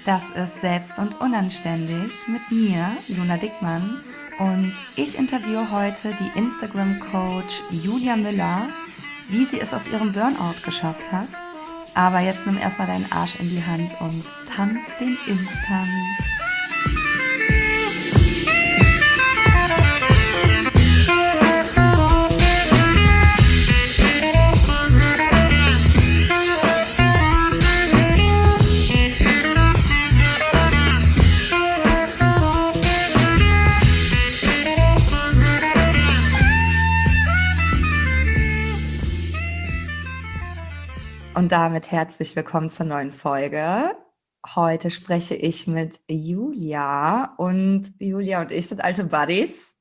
Das ist Selbst und Unanständig mit mir, Luna Dickmann. Und ich interviewe heute die Instagram-Coach Julia Müller, wie sie es aus ihrem Burnout geschafft hat. Aber jetzt nimm erstmal deinen Arsch in die Hand und tanz den Impftanz. Und damit herzlich willkommen zur neuen Folge. Heute spreche ich mit Julia und Julia und ich sind alte Buddies.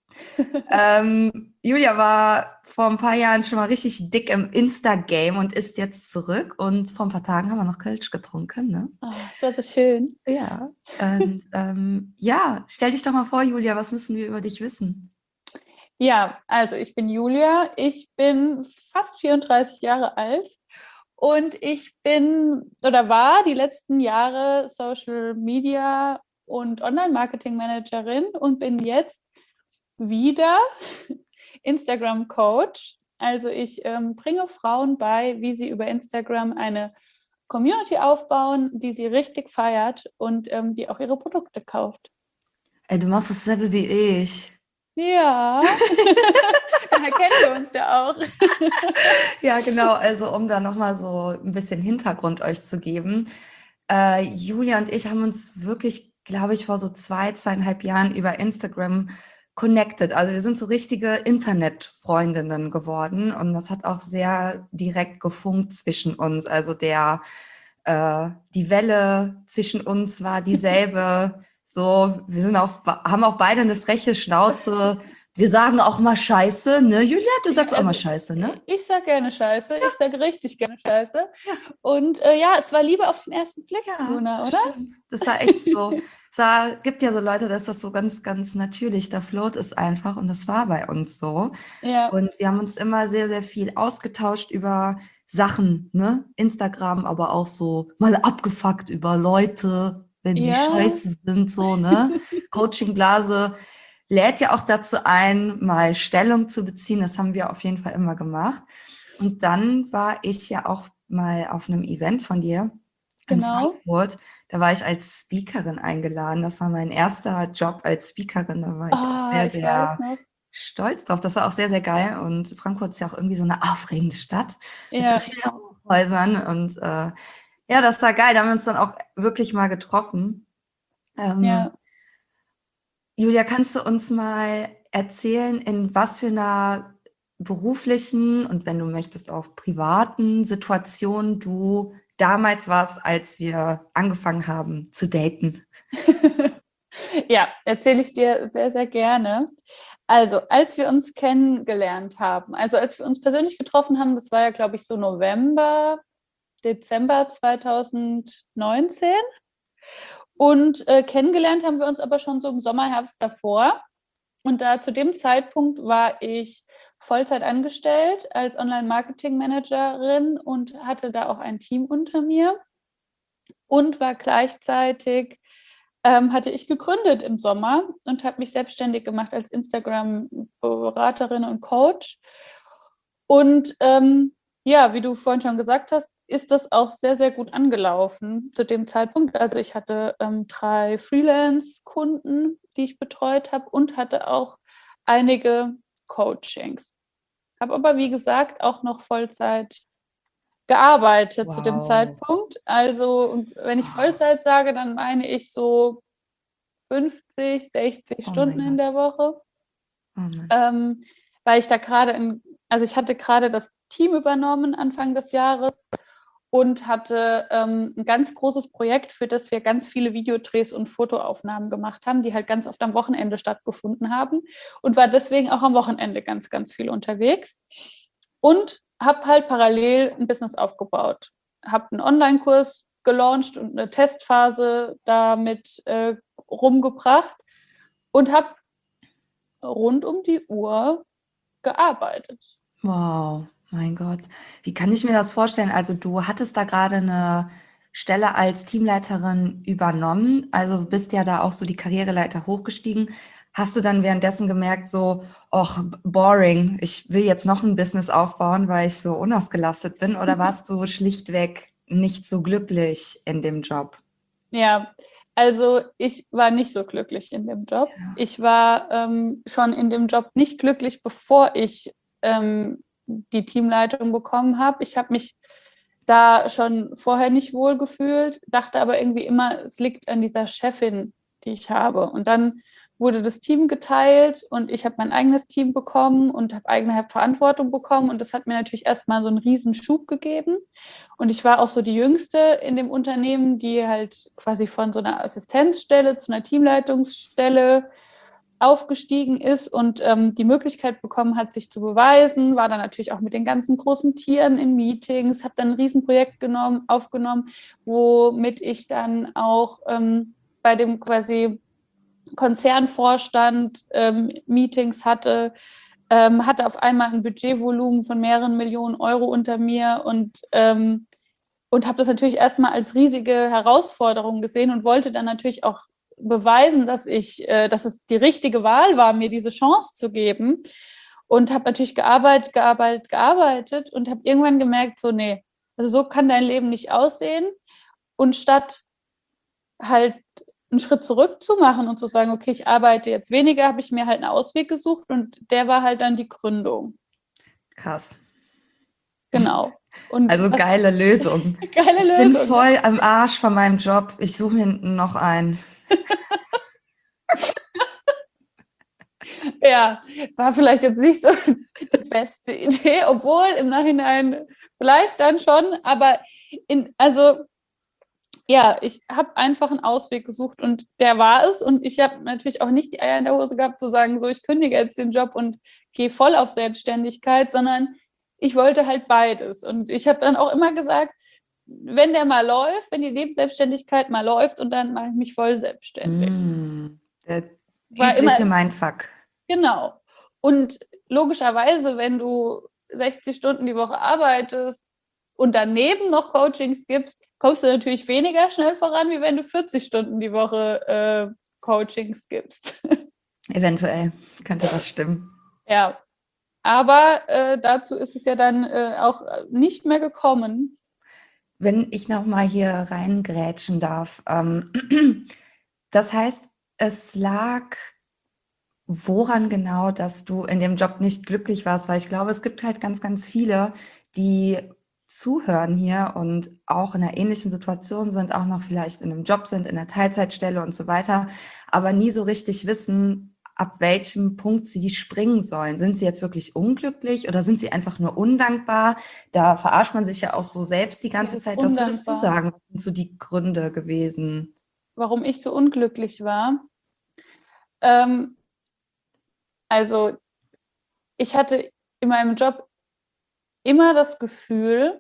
Julia war vor ein paar Jahren schon mal richtig dick im Insta-Game und ist jetzt zurück. Und vor ein paar Tagen haben wir noch Kölsch getrunken, ne? Oh, das war so schön. Ja, und ja, stell dich doch mal vor, Julia, was müssen wir über dich wissen? Ja, also ich bin Julia, ich bin fast 34 Jahre alt und ich bin oder war die letzten Jahre Social Media und Online-Marketing Managerin und bin jetzt wieder Instagram Coach. Also ich bringe Frauen bei, wie sie über Instagram eine Community aufbauen, die sie richtig feiert und die auch ihre Produkte kauft. Ey, du machst dasselbe wie ich. Ja, daher kennen wir uns ja auch. Ja, genau. Also um da nochmal so ein bisschen Hintergrund euch zu geben. Julia und ich haben uns wirklich, glaube ich, vor so 2,5 Jahren über Instagram connected. Also wir sind so richtige Internetfreundinnen geworden und das hat auch sehr direkt gefunkt zwischen uns. Also die Welle zwischen uns war dieselbe. So, haben auch beide eine freche Schnauze. Wir sagen auch mal Scheiße, ne, Julia? Du sagst auch mal Scheiße, ne? Ich sag gerne Scheiße, ich sage richtig gerne Scheiße. Ja. Und ja, es war Liebe auf den ersten Blick, Ja, Luna, oder? stimmt. Das war echt so. Gibt ja so Leute, da ist das so ganz, ganz natürlich. Da float es einfach und das war bei uns so. Ja, Und wir haben uns immer sehr, sehr viel ausgetauscht über Sachen, ne? Instagram, aber auch so mal abgefuckt über Leute, wenn die ja, scheiße sind, so, ne? Coaching-Blase lädt ja auch dazu ein, mal Stellung zu beziehen. Das haben wir auf jeden Fall immer gemacht. Und dann war ich ja auch mal auf einem Event von dir in genau. Frankfurt. Da war ich als Speakerin eingeladen. Das war mein erster Job als Speakerin. Da war ich auch Ah, sehr, ich weiß sehr noch. stolz drauf. Das war auch sehr, sehr geil. Und Frankfurt ist ja auch irgendwie so eine aufregende Stadt mit so Ja, vielen Hochhäusern. Und ja, das war geil. Da haben wir uns dann auch wirklich mal getroffen. ja. Julia, kannst du uns mal erzählen, in was für einer beruflichen und wenn du möchtest auch privaten Situation du damals warst, als wir angefangen haben zu daten? Ja, erzähle ich dir sehr, sehr gerne. Also, als wir uns kennengelernt haben, also als wir uns persönlich getroffen haben, das war ja, glaube ich, so November, Dezember 2019. Und kennengelernt haben wir uns aber schon so im Sommer, Herbst davor. Und da zu dem Zeitpunkt war ich Vollzeit angestellt als Online-Marketing-Managerin und hatte da auch ein Team unter mir und war gleichzeitig, hatte ich gegründet im Sommer und habe mich selbstständig gemacht als Instagram-Beraterin und Coach. Und ja, wie du vorhin schon gesagt hast, ist das auch sehr, sehr gut angelaufen zu dem Zeitpunkt. Also ich hatte 3 Freelance-Kunden, die ich betreut habe und hatte auch einige Coachings. Habe aber, wie gesagt, auch noch Vollzeit gearbeitet zu dem Wow. Zeitpunkt. Also wenn ich Wow. Vollzeit sage, dann meine ich so 50, 60 Oh Stunden mein in Gott. der Woche, Oh Mann. weil ich da also ich hatte gerade das Team übernommen Anfang des Jahres und hatte ein ganz großes Projekt, für das wir ganz viele Videodrehs und Fotoaufnahmen gemacht haben, die halt ganz oft am Wochenende stattgefunden haben und war deswegen auch am Wochenende ganz, ganz viel unterwegs und habe halt parallel ein Business aufgebaut. Habe einen Online-Kurs gelauncht und eine Testphase damit rumgebracht und habe rund um die Uhr gearbeitet. Wow, mein Gott. Wie kann ich mir das vorstellen? Also du hattest da gerade eine Stelle als Teamleiterin übernommen, also bist ja da auch so die Karriereleiter hochgestiegen. Hast du dann währenddessen gemerkt, so, ach, boring, ich will jetzt noch ein Business aufbauen, weil ich so unausgelastet bin? Oder warst du schlichtweg nicht so glücklich in dem Job? Ja, also ich war nicht so glücklich in dem Job. Ja. Ich war schon in dem Job nicht glücklich, bevor ich die Teamleitung bekommen habe. Ich habe mich da schon vorher nicht wohl gefühlt, dachte aber irgendwie immer, es liegt an dieser Chefin, die ich habe. Und dann wurde das Team geteilt und ich habe mein eigenes Team bekommen und habe eigene Verantwortung bekommen. Und das hat mir natürlich erstmal so einen riesen Schub gegeben. Und ich war auch so die Jüngste in dem Unternehmen, die halt quasi von so einer Assistenzstelle zu einer Teamleitungsstelle aufgestiegen ist und die Möglichkeit bekommen hat, sich zu beweisen, war dann natürlich auch mit den ganzen großen Tieren in Meetings, habe dann ein Riesenprojekt aufgenommen, womit ich dann auch bei dem quasi Konzernvorstand Meetings hatte auf einmal ein Budgetvolumen von mehreren Millionen Euro unter mir und habe das natürlich erstmal als riesige Herausforderung gesehen und wollte dann natürlich auch beweisen, dass es die richtige Wahl war, mir diese Chance zu geben. Und habe natürlich gearbeitet und habe irgendwann gemerkt, so, nee, also so kann dein Leben nicht aussehen. Und statt halt einen Schritt zurück zu machen und zu sagen, okay, ich arbeite jetzt weniger, habe ich mir halt einen Ausweg gesucht und der war halt dann die Gründung. Krass. Genau. Und Also geile Lösung. geile Ich bin Lösung. voll am Arsch von meinem Job. Ich suche mir noch einen. Ja, war vielleicht jetzt nicht so die beste Idee, obwohl im Nachhinein vielleicht dann schon, aber also ja, ich habe einfach einen Ausweg gesucht und der war es und ich habe natürlich auch nicht die Eier in der Hose gehabt zu sagen, so ich kündige jetzt den Job und gehe voll auf Selbstständigkeit, sondern ich wollte halt beides und ich habe dann auch immer gesagt, wenn der mal läuft, wenn die Nebenselbstständigkeit mal läuft und dann mache ich mich voll selbstständig. Der War übliche immer Mindfuck. Genau. Und logischerweise, wenn du 60 Stunden die Woche arbeitest und daneben noch Coachings gibst, kommst du natürlich weniger schnell voran, wie wenn du 40 Stunden die Woche Coachings gibst. Eventuell könnte das stimmen. Ja, aber dazu ist es ja dann auch nicht mehr gekommen. Wenn ich noch mal hier reingrätschen darf, das heißt, es lag woran genau, dass du in dem Job nicht glücklich warst? Weil ich glaube, es gibt halt ganz, ganz viele, die zuhören hier und auch in einer ähnlichen Situation sind, auch noch vielleicht in einem Job sind, in einer Teilzeitstelle und so weiter, aber nie so richtig wissen, ab welchem Punkt sie springen sollen. Sind sie jetzt wirklich unglücklich oder sind sie einfach nur undankbar? Da verarscht man sich ja auch so selbst die ganze Das ist Zeit. Was würdest du undankbar. sagen, was sind so die Gründe gewesen? Warum ich so unglücklich war? Ähm, also ich hatte in meinem Job immer das Gefühl,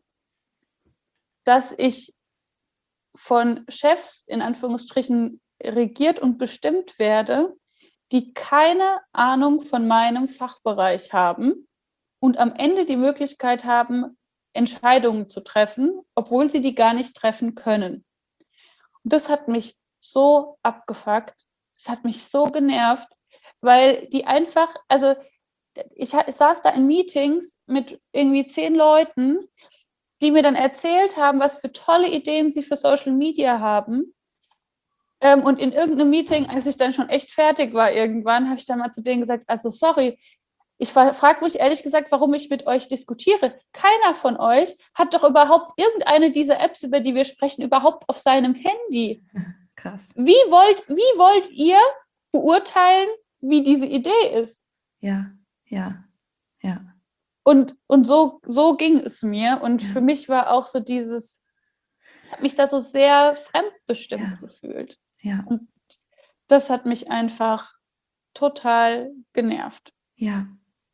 dass ich von Chefs in Anführungsstrichen regiert und bestimmt werde, die keine Ahnung von meinem Fachbereich haben und am Ende die Möglichkeit haben, Entscheidungen zu treffen, obwohl sie die gar nicht treffen können. Und das hat mich so abgefuckt, das hat mich so genervt, weil die einfach, also ich saß da in Meetings mit irgendwie 10 Leuten, die mir dann erzählt haben, was für tolle Ideen sie für Social Media haben. Und in irgendeinem Meeting, als ich dann schon echt fertig war irgendwann, habe ich dann mal zu denen gesagt, also sorry, ich frage mich ehrlich gesagt, warum ich mit euch diskutiere. Keiner von euch hat doch überhaupt irgendeine dieser Apps, über die wir sprechen, überhaupt auf seinem Handy. Krass. Wie wollt ihr beurteilen, wie diese Idee ist? Ja, ja, ja. Und so ging es mir. Und Ja. für mich war auch so dieses, ich habe mich da so sehr fremdbestimmt Ja. gefühlt. Ja, Und das hat mich einfach total genervt. ja,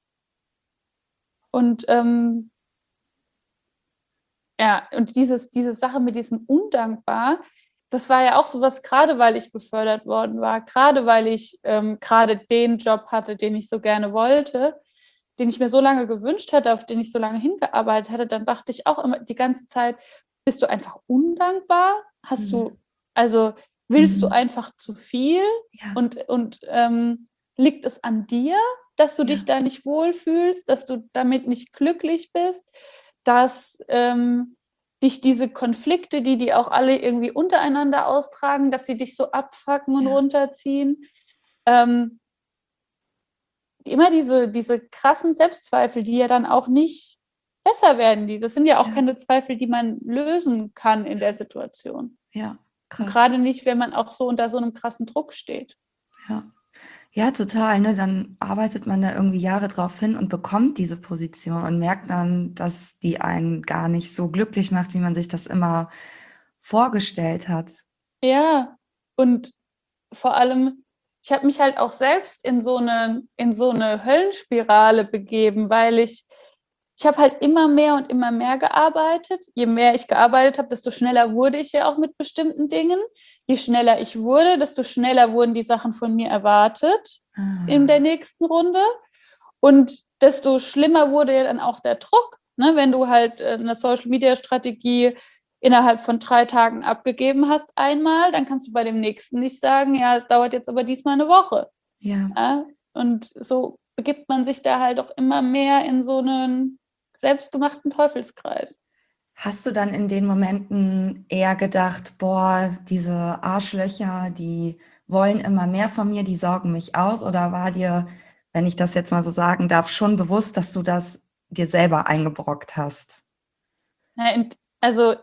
Und ja, und diese Sache mit diesem Undankbar, das war ja auch sowas, gerade weil ich befördert worden war, gerade weil ich gerade den Job hatte, den ich so gerne wollte, den ich mir so lange gewünscht hatte, auf den ich so lange hingearbeitet hatte, dann dachte ich auch immer die ganze Zeit, Bist du einfach undankbar? Mhm. Also willst du Mhm. einfach zu viel Ja, und liegt es an dir, dass du dich ja, da nicht wohlfühlst, dass du damit nicht glücklich bist, dass dich diese Konflikte, die auch alle irgendwie untereinander austragen, dass sie dich so abfacken und ja, runterziehen? Ähm, immer diese krassen Selbstzweifel, die ja dann auch nicht besser werden. Das sind ja auch ja, keine Zweifel, die man lösen kann in der Situation. ja, Und krass. gerade nicht, wenn man auch so unter so einem krassen Druck steht. Ja. Ja, total, ne? Dann arbeitet man da irgendwie Jahre drauf hin und bekommt diese Position und merkt dann, dass die einen gar nicht so glücklich macht, wie man sich das immer vorgestellt hat. Ja, und vor allem, ich habe mich halt auch selbst in so eine Höllenspirale begeben, weil ich habe halt immer mehr gearbeitet. Je mehr ich gearbeitet habe, desto schneller wurde ich ja auch mit bestimmten Dingen. Je schneller ich wurde, desto schneller wurden die Sachen von mir erwartet in der Ah, nächsten Runde. Und desto schlimmer wurde ja dann auch der Druck, ne? Wenn du halt eine Social-Media-Strategie innerhalb von 3 Tagen abgegeben hast einmal, dann kannst du bei dem nächsten nicht sagen, ja, es dauert jetzt aber diesmal eine Woche. ja. Ja? Und so begibt man sich da halt auch immer mehr in so einen selbstgemachten Teufelskreis. Hast du dann in den Momenten eher gedacht, boah, diese Arschlöcher, die wollen immer mehr von mir, die saugen mich aus? Oder war dir, wenn ich das jetzt mal so sagen darf, schon bewusst, dass du das dir selber eingebrockt hast? Ja, also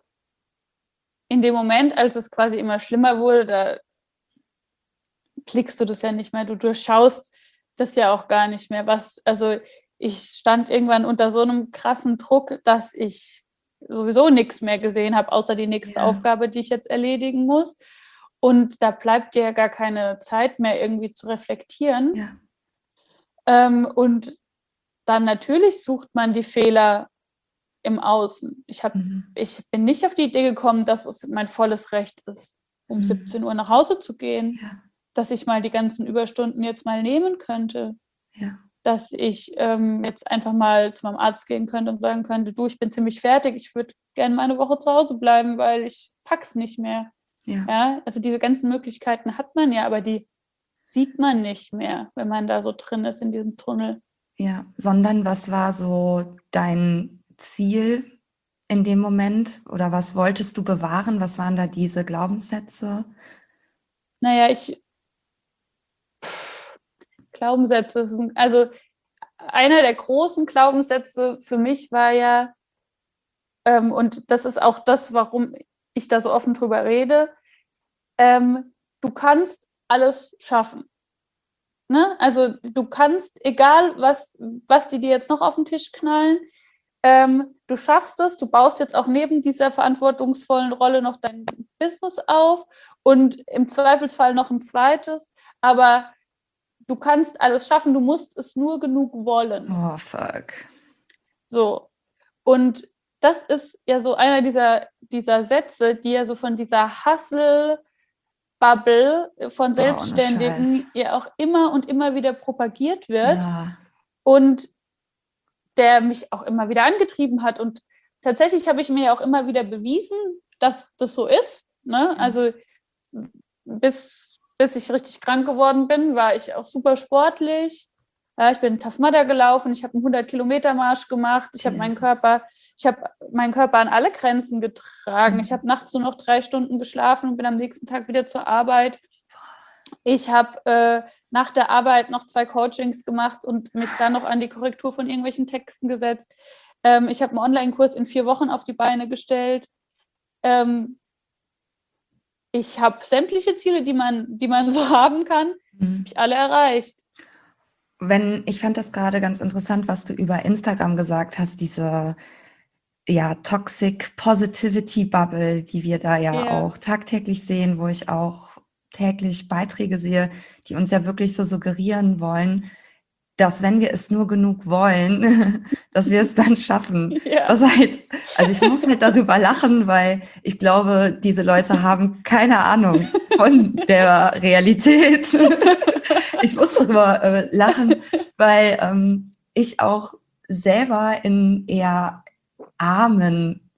in dem Moment, als es quasi immer schlimmer wurde, da klickst du das ja nicht mehr. Du durchschaust das ja auch gar nicht mehr. Also ich stand irgendwann unter so einem krassen Druck, dass ich sowieso nichts mehr gesehen habe, außer die nächste Ja, Aufgabe, die ich jetzt erledigen muss. Und da bleibt dir ja gar keine Zeit mehr irgendwie zu reflektieren. ja. Und dann natürlich sucht man die Fehler im Außen. Mhm. Ich bin nicht auf die Idee gekommen, dass es mein volles Recht ist, um Mhm. 17 Uhr nach Hause zu gehen, Ja, dass ich mal die ganzen Überstunden jetzt mal nehmen könnte, ja, dass ich jetzt einfach mal zu meinem Arzt gehen könnte und sagen könnte, du, ich bin ziemlich fertig, ich würde gerne mal eine Woche zu Hause bleiben, weil ich pack's nicht mehr. ja, Ja, also diese ganzen Möglichkeiten hat man ja, aber die sieht man nicht mehr, wenn man da so drin ist in diesem Tunnel. ja. Sondern was war so dein Ziel in dem Moment? Oder was wolltest du bewahren? Was waren da diese Glaubenssätze? Naja, Glaubenssätze sind, also einer der großen Glaubenssätze für mich war ja, und das ist auch das, warum ich da so offen drüber rede, du kannst alles schaffen. Ne? Also du kannst, egal was die dir jetzt noch auf den Tisch knallen, du schaffst es, du baust jetzt auch neben dieser verantwortungsvollen Rolle noch dein Business auf und im Zweifelsfall noch ein zweites, aber du kannst alles schaffen, du musst es nur genug wollen. Oh, fuck. So. Und das ist ja so einer dieser Sätze, die ja so von dieser Hustle-Bubble von Oh, ohne Scheiß. Selbstständigen ja auch immer und immer wieder propagiert wird Ja. und der mich auch immer wieder angetrieben hat. Und tatsächlich habe ich mir ja auch immer wieder bewiesen, dass das so ist. Ne? Ja. Also bis ich richtig krank geworden bin, war ich auch super sportlich. Ja, ich bin Tough Mudder gelaufen, ich habe einen 100-Kilometer-Marsch gemacht, Jesus. ich habe meinen Körper an alle Grenzen getragen. Ich Mhm. habe nachts nur noch 3 Stunden geschlafen und bin am nächsten Tag wieder zur Arbeit. Ich habe nach der Arbeit noch 2 Coachings gemacht und mich dann noch an die Korrektur von irgendwelchen Texten gesetzt. Ich habe einen Online-Kurs in 4 Wochen auf die Beine gestellt. Ähm, ich habe sämtliche Ziele, die man so haben kann, habe Mhm. ich alle erreicht. Ich fand das gerade ganz interessant, was du über Instagram gesagt hast, diese ja, Toxic Positivity Bubble, die wir da ja Ja, auch tagtäglich sehen, wo ich auch täglich Beiträge sehe, die uns ja wirklich so suggerieren wollen, dass wenn wir es nur genug wollen, dass wir es dann schaffen. ja. Was halt, also ich muss halt darüber lachen, weil ich glaube, diese Leute haben keine Ahnung von der Realität. Ich muss darüber lachen, weil ich auch selber in eher armen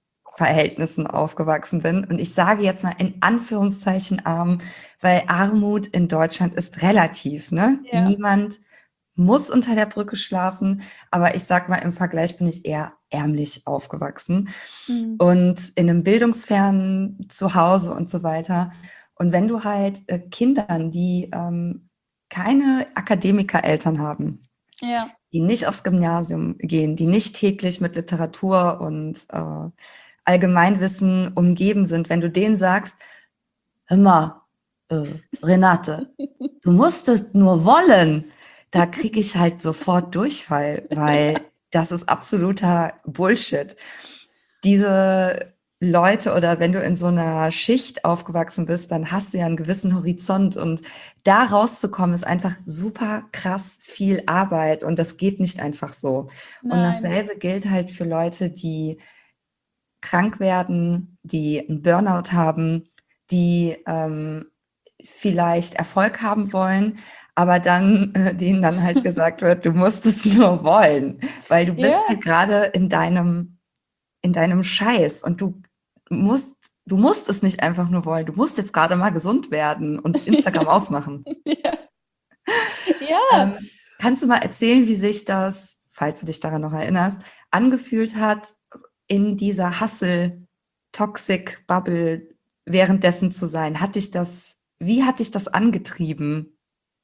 Verhältnissen aufgewachsen bin. Und ich sage jetzt mal in Anführungszeichen arm, weil Armut in Deutschland ist relativ, ne? Ja. Niemand muss unter der Brücke schlafen, aber ich sag mal, im Vergleich bin ich eher ärmlich aufgewachsen und in einem bildungsfernen Zuhause und so weiter. Und wenn du halt Kindern, die keine Akademikereltern haben, Ja. die nicht aufs Gymnasium gehen, die nicht täglich mit Literatur und Allgemeinwissen umgeben sind, wenn du denen sagst, hör mal, Renate, du musst es nur wollen, da kriege ich halt sofort Durchfall, weil das ist absoluter Bullshit. Diese Leute oder wenn du in so einer Schicht aufgewachsen bist, dann hast du ja einen gewissen Horizont und da rauszukommen ist einfach super krass viel Arbeit und das geht nicht einfach so. Und Nein. dasselbe gilt halt für Leute, die krank werden, die einen Burnout haben, die vielleicht Erfolg haben wollen, aber dann denen dann halt gesagt wird, du musst es nur wollen, weil du bist Ja. halt gerade in deinem Scheiß und du musst es nicht einfach nur wollen, du musst jetzt gerade mal gesund werden und Instagram ausmachen. Ja. Ja. Kannst du mal erzählen, wie sich das, falls du dich daran noch erinnerst, angefühlt hat, in dieser Hustle-Toxic-Bubble währenddessen zu sein? Wie hat dich das angetrieben?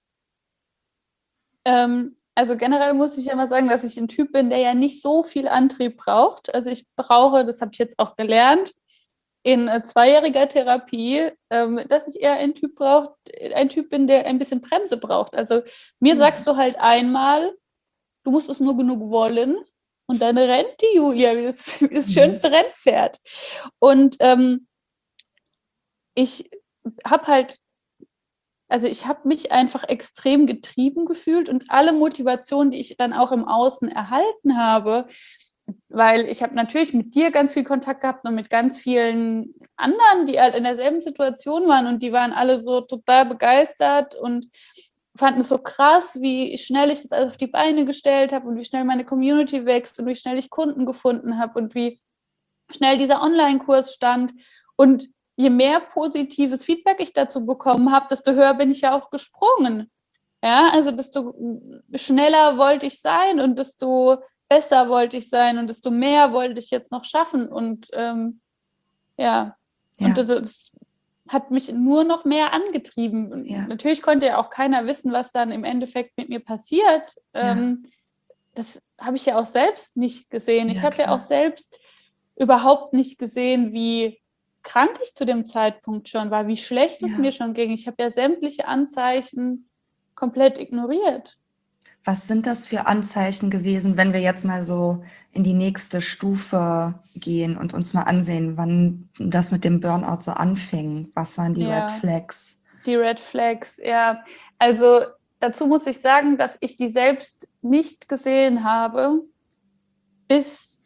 Also generell muss ich ja mal sagen, dass ich ein Typ bin, der ja nicht so viel Antrieb braucht. Also ich brauche, das habe ich jetzt auch gelernt, in 2-jähriger Therapie, dass ich eher ein Typ bin, der ein bisschen Bremse braucht. Also mir sagst du halt einmal, du musst es nur genug wollen und dann rennt die Julia wie das schönste Rennpferd. Und ich habe halt, also ich habe mich einfach extrem getrieben gefühlt und alle Motivationen, die ich dann auch im Außen erhalten habe, weil ich habe natürlich mit dir ganz viel Kontakt gehabt und mit ganz vielen anderen, die halt in derselben Situation waren und die waren alle so total begeistert und fanden es so krass, wie schnell ich das alles auf die Beine gestellt habe und wie schnell meine Community wächst und wie schnell ich Kunden gefunden habe und wie schnell dieser Online-Kurs stand. Und je mehr positives Feedback ich dazu bekommen habe, desto höher bin ich ja auch gesprungen. Ja, also desto schneller wollte ich sein und desto besser wollte ich sein und desto mehr wollte ich jetzt noch schaffen. Und ja, und das hat mich nur noch mehr angetrieben. Und natürlich konnte ja auch keiner wissen, was dann im Endeffekt mit mir passiert. Das habe ich ja auch selbst nicht gesehen. Ich habe ja auch selbst überhaupt nicht gesehen, wie krank ich zu dem Zeitpunkt schon war, wie schlecht es mir schon ging. Ich habe ja sämtliche Anzeichen komplett ignoriert. Was sind das für Anzeichen gewesen, wenn wir jetzt mal so in die nächste Stufe gehen und uns mal ansehen, wann das mit dem Burnout so anfing? Was waren die Red Flags? Die Red Flags, ja. Also dazu muss ich sagen, dass ich die selbst nicht gesehen habe, bis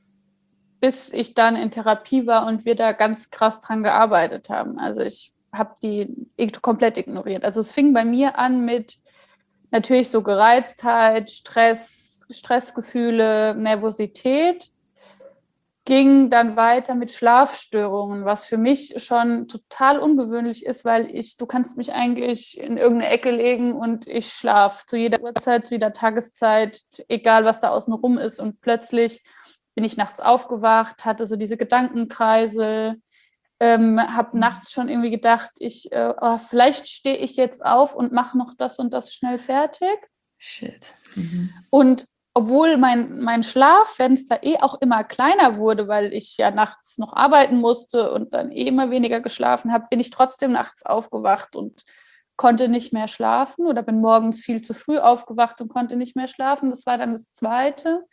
ich dann in Therapie war und wir da ganz krass dran gearbeitet haben. Also ich habe die komplett ignoriert. Also es fing bei mir an mit natürlich so Gereiztheit, Stressgefühle, Nervosität, ging dann weiter mit Schlafstörungen, was für mich schon total ungewöhnlich ist, weil du kannst mich eigentlich in irgendeine Ecke legen und ich schlafe zu jeder Uhrzeit, zu jeder Tageszeit, egal was da außen rum ist. Und plötzlich bin ich nachts aufgewacht, hatte so diese Gedankenkreise, habe nachts schon irgendwie gedacht, vielleicht stehe ich jetzt auf und mache noch das und das schnell fertig. Shit. Und obwohl mein Schlaffenster auch immer kleiner wurde, weil ich ja nachts noch arbeiten musste und dann immer weniger geschlafen habe, bin ich trotzdem nachts aufgewacht und konnte nicht mehr schlafen oder bin morgens viel zu früh aufgewacht und konnte nicht mehr schlafen. Das war dann das Zweite.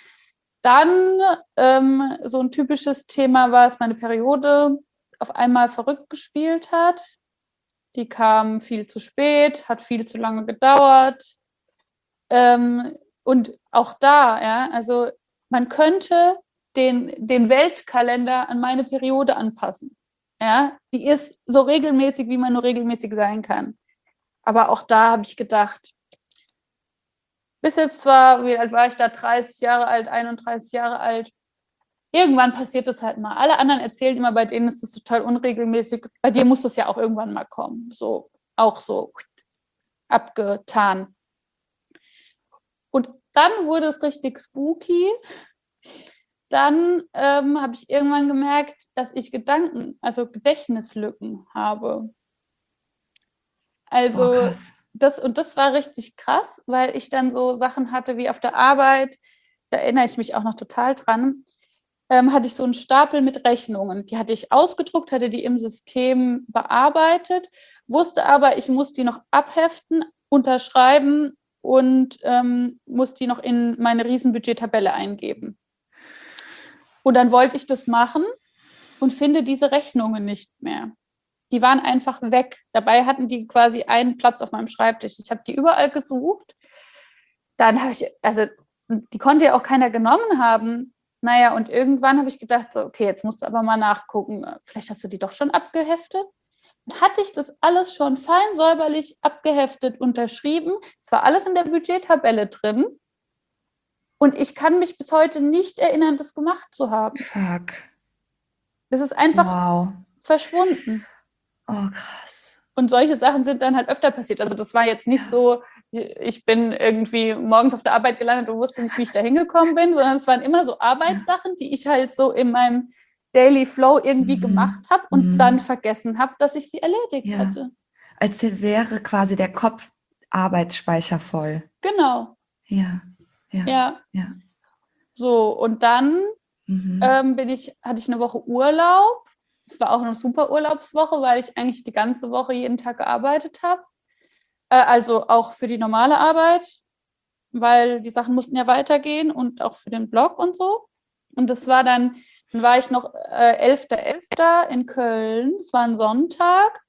Dann so ein typisches Thema war, dass meine Periode auf einmal verrückt gespielt hat. Die kam viel zu spät, hat viel zu lange gedauert. Und auch da, ja, also man könnte den Weltkalender an meine Periode anpassen. Ja, die ist so regelmäßig, wie man nur regelmäßig sein kann. Aber auch da habe ich gedacht, bis jetzt zwar, wie alt war ich da, 30 Jahre alt, 31 Jahre alt, irgendwann passiert das halt mal. Alle anderen erzählen immer, bei denen ist das total unregelmäßig. Bei dir muss das ja auch irgendwann mal kommen. So, auch so abgetan. Und dann wurde es richtig spooky. Dann habe ich irgendwann gemerkt, dass ich also Gedächtnislücken habe. Boah, Also krass. das war richtig krass, weil ich dann so Sachen hatte wie auf der Arbeit, da erinnere ich mich auch noch total dran, hatte ich so einen Stapel mit Rechnungen. Die hatte ich ausgedruckt, hatte die im System bearbeitet, wusste aber, ich muss die noch abheften, unterschreiben und muss die noch in meine Riesenbudget-Tabelle eingeben. Und dann wollte ich das machen und finde diese Rechnungen nicht mehr. Die waren einfach weg. Dabei hatten die quasi einen Platz auf meinem Schreibtisch. Ich habe die überall gesucht. Dann habe ich, also die konnte ja auch keiner genommen haben. Naja, und irgendwann habe ich gedacht, so, okay, jetzt musst du aber mal nachgucken. Vielleicht hast du die doch schon abgeheftet. Und hatte ich das alles schon fein säuberlich abgeheftet, unterschrieben. Es war alles in der Budgettabelle drin. Und ich kann mich bis heute nicht erinnern, das gemacht zu haben. Fuck. Das ist einfach Wow. verschwunden. Oh, krass. Und solche Sachen sind dann halt öfter passiert. Also das war jetzt nicht so, ich bin irgendwie morgens auf der Arbeit gelandet und wusste nicht, wie ich da hingekommen bin, sondern es waren immer so Arbeitssachen, die ich halt so in meinem Daily Flow irgendwie gemacht habe und dann vergessen habe, dass ich sie erledigt hatte. Als wäre quasi der Kopf Arbeitsspeicher voll. Genau. Ja. Ja. So, und dann hatte ich eine Woche Urlaub. Es war auch eine super Urlaubswoche, weil ich eigentlich die ganze Woche jeden Tag gearbeitet habe. Also auch für die normale Arbeit, weil die Sachen mussten ja weitergehen und auch für den Blog und so. Und das war dann war ich noch 11.11. in Köln. Es war ein Sonntag.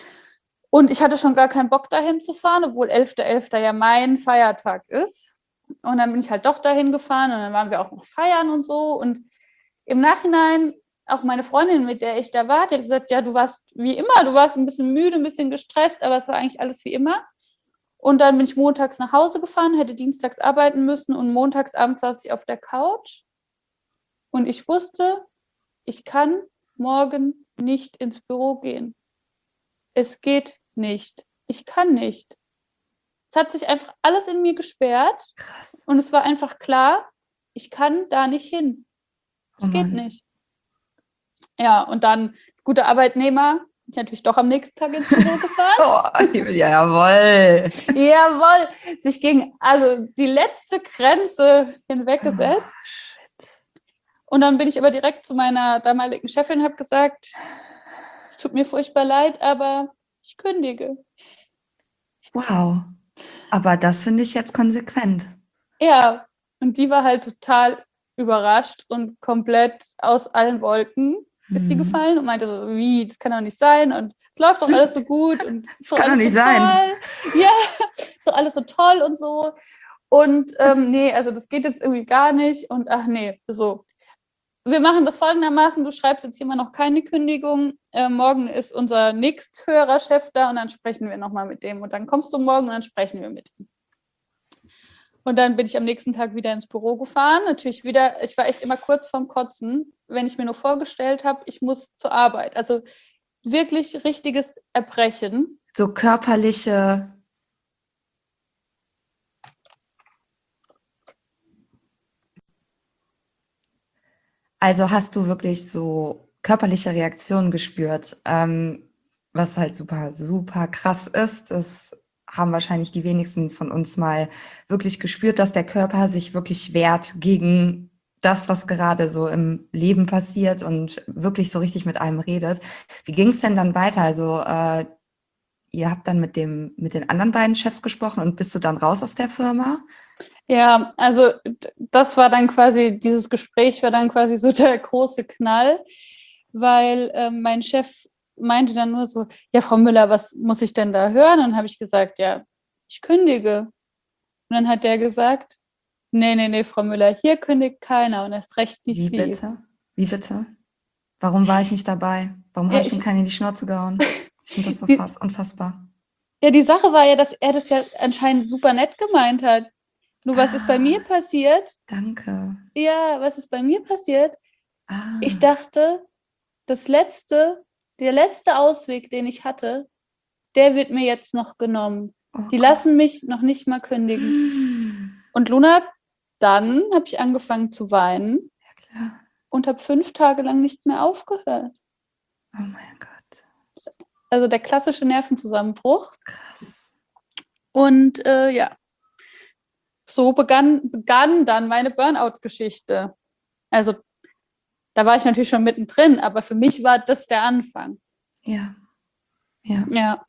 Und ich hatte schon gar keinen Bock, dahin zu fahren, obwohl 11.11. ja mein Feiertag ist. Und dann bin ich halt doch dahin gefahren und dann waren wir auch noch feiern und so. Und im Nachhinein auch meine Freundin, mit der ich da war, die hat gesagt, ja, du warst wie immer, du warst ein bisschen müde, ein bisschen gestresst, aber es war eigentlich alles wie immer. Und dann bin ich montags nach Hause gefahren, hätte dienstags arbeiten müssen und montagsabends saß ich auf der Couch und ich wusste, ich kann morgen nicht ins Büro gehen. Es geht nicht. Ich kann nicht. Es hat sich einfach alles in mir gesperrt. Krass. Und es war einfach klar, ich kann da nicht hin. Es geht nicht. Ja, und dann, guter Arbeitnehmer, ich natürlich doch am nächsten Tag ins Büro gefahren. Oh, jawohl. Jawohl. Sich gegen, also die letzte Grenze hinweggesetzt. Oh, und dann bin ich aber direkt zu meiner damaligen Chefin und habe gesagt, es tut mir furchtbar leid, aber ich kündige. Wow. Aber das finde ich jetzt konsequent. Ja, und die war halt total überrascht und komplett aus allen Wolken ist die gefallen und meinte so, wie, das kann doch nicht sein und es läuft doch alles so gut und es ist doch kann alles doch nicht so sein. Toll. Ja, ist doch alles so toll und so. Und nee, also das geht jetzt irgendwie gar nicht und ach nee, so. Wir machen das folgendermaßen, du schreibst jetzt hier mal noch keine Kündigung, morgen ist unser nächsthöherer Chef da und dann sprechen wir nochmal mit dem und dann kommst du morgen und dann sprechen wir mit ihm. Und dann bin ich am nächsten Tag wieder ins Büro gefahren. Natürlich wieder, ich war echt immer kurz vorm Kotzen, wenn ich mir nur vorgestellt habe, ich muss zur Arbeit. Also wirklich richtiges Erbrechen. So körperliche. Also hast du wirklich so körperliche Reaktionen gespürt, was halt super, super krass ist. Das haben wahrscheinlich die wenigsten von uns mal wirklich gespürt, dass der Körper sich wirklich wehrt gegen das, was gerade so im Leben passiert und wirklich so richtig mit einem redet. Wie ging es denn dann weiter? Also ihr habt dann mit den anderen beiden Chefs gesprochen und bist du dann raus aus der Firma? Ja, also das war dann quasi, dieses Gespräch war dann quasi so der große Knall, weil mein Chef meinte dann nur so, ja, Frau Müller, was muss ich denn da hören? Und dann habe ich gesagt, ja, ich kündige. Und dann hat der gesagt, nee, Frau Müller, hier kündigt keiner und erst recht nicht Wie Sie. bitte? Wie bitte? Warum war ich nicht dabei? Warum habe ich ihm keinen in die Schnauze gehauen? Ich finde das so unfassbar. Ja, die Sache war ja, dass er das ja anscheinend super nett gemeint hat. Nur was ist bei mir passiert? Danke. Ja, was ist bei mir passiert? Ich Ah, dachte, der letzte Ausweg, den ich hatte, der wird mir jetzt noch genommen. oh Die Gott. lassen mich noch nicht mal kündigen. Hm. Und Luna, dann habe ich angefangen zu weinen Ja, klar. und habe 5 Tage lang nicht mehr aufgehört. Oh mein Gott. Also der klassische Nervenzusammenbruch. Krass. Und ja, so begann dann meine Burnout-Geschichte. Also da war ich natürlich schon mittendrin, aber für mich war das der Anfang. Ja, ja. Ja.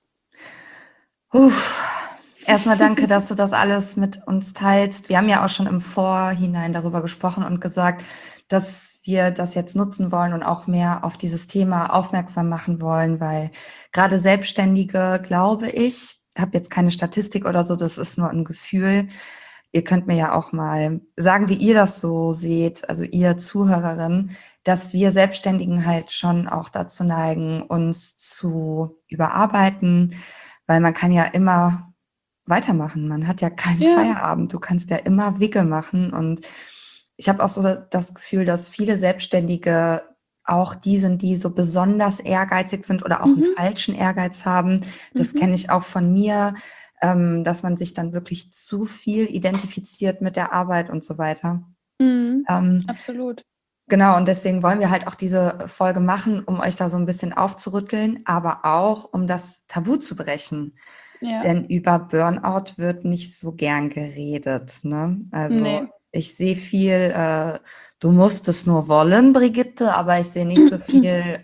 Uff. Erstmal danke, dass du das alles mit uns teilst. Wir haben ja auch schon im Vorhinein darüber gesprochen und gesagt, dass wir das jetzt nutzen wollen und auch mehr auf dieses Thema aufmerksam machen wollen, weil gerade Selbstständige, glaube ich, habe jetzt keine Statistik oder so, das ist nur ein Gefühl. Ihr könnt mir ja auch mal sagen, wie ihr das so seht, also ihr Zuhörerin, dass wir Selbstständigen halt schon auch dazu neigen, uns zu überarbeiten, weil man kann ja immer weitermachen. Man hat ja keinen Ja. Feierabend. Du kannst ja immer Wicke machen. Und ich habe auch so das Gefühl, dass viele Selbstständige auch die sind, die so besonders ehrgeizig sind oder auch einen Mhm. falschen Ehrgeiz haben. Das Mhm. kenne ich auch von mir, dass man sich dann wirklich zu viel identifiziert mit der Arbeit und so weiter. Mhm. Ähm, Absolut. Genau, und deswegen wollen wir halt auch diese Folge machen, um euch da so ein bisschen aufzurütteln, aber auch, um das Tabu zu brechen. Ja. Denn über Burnout wird nicht so gern geredet, ne? Also, Nee. ich sehe viel, du musst es nur wollen, Brigitte, aber ich sehe nicht so viel,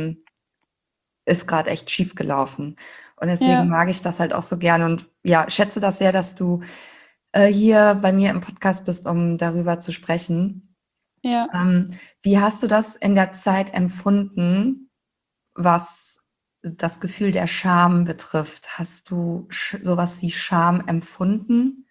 ist gerade echt schief gelaufen. Und deswegen Ja. mag ich das halt auch so gern und ja, schätze das sehr, dass du, hier bei mir im Podcast bist, um darüber zu sprechen. Ja. Wie hast du das in der Zeit empfunden, was das Gefühl der Scham betrifft? Hast du sowas wie Scham empfunden?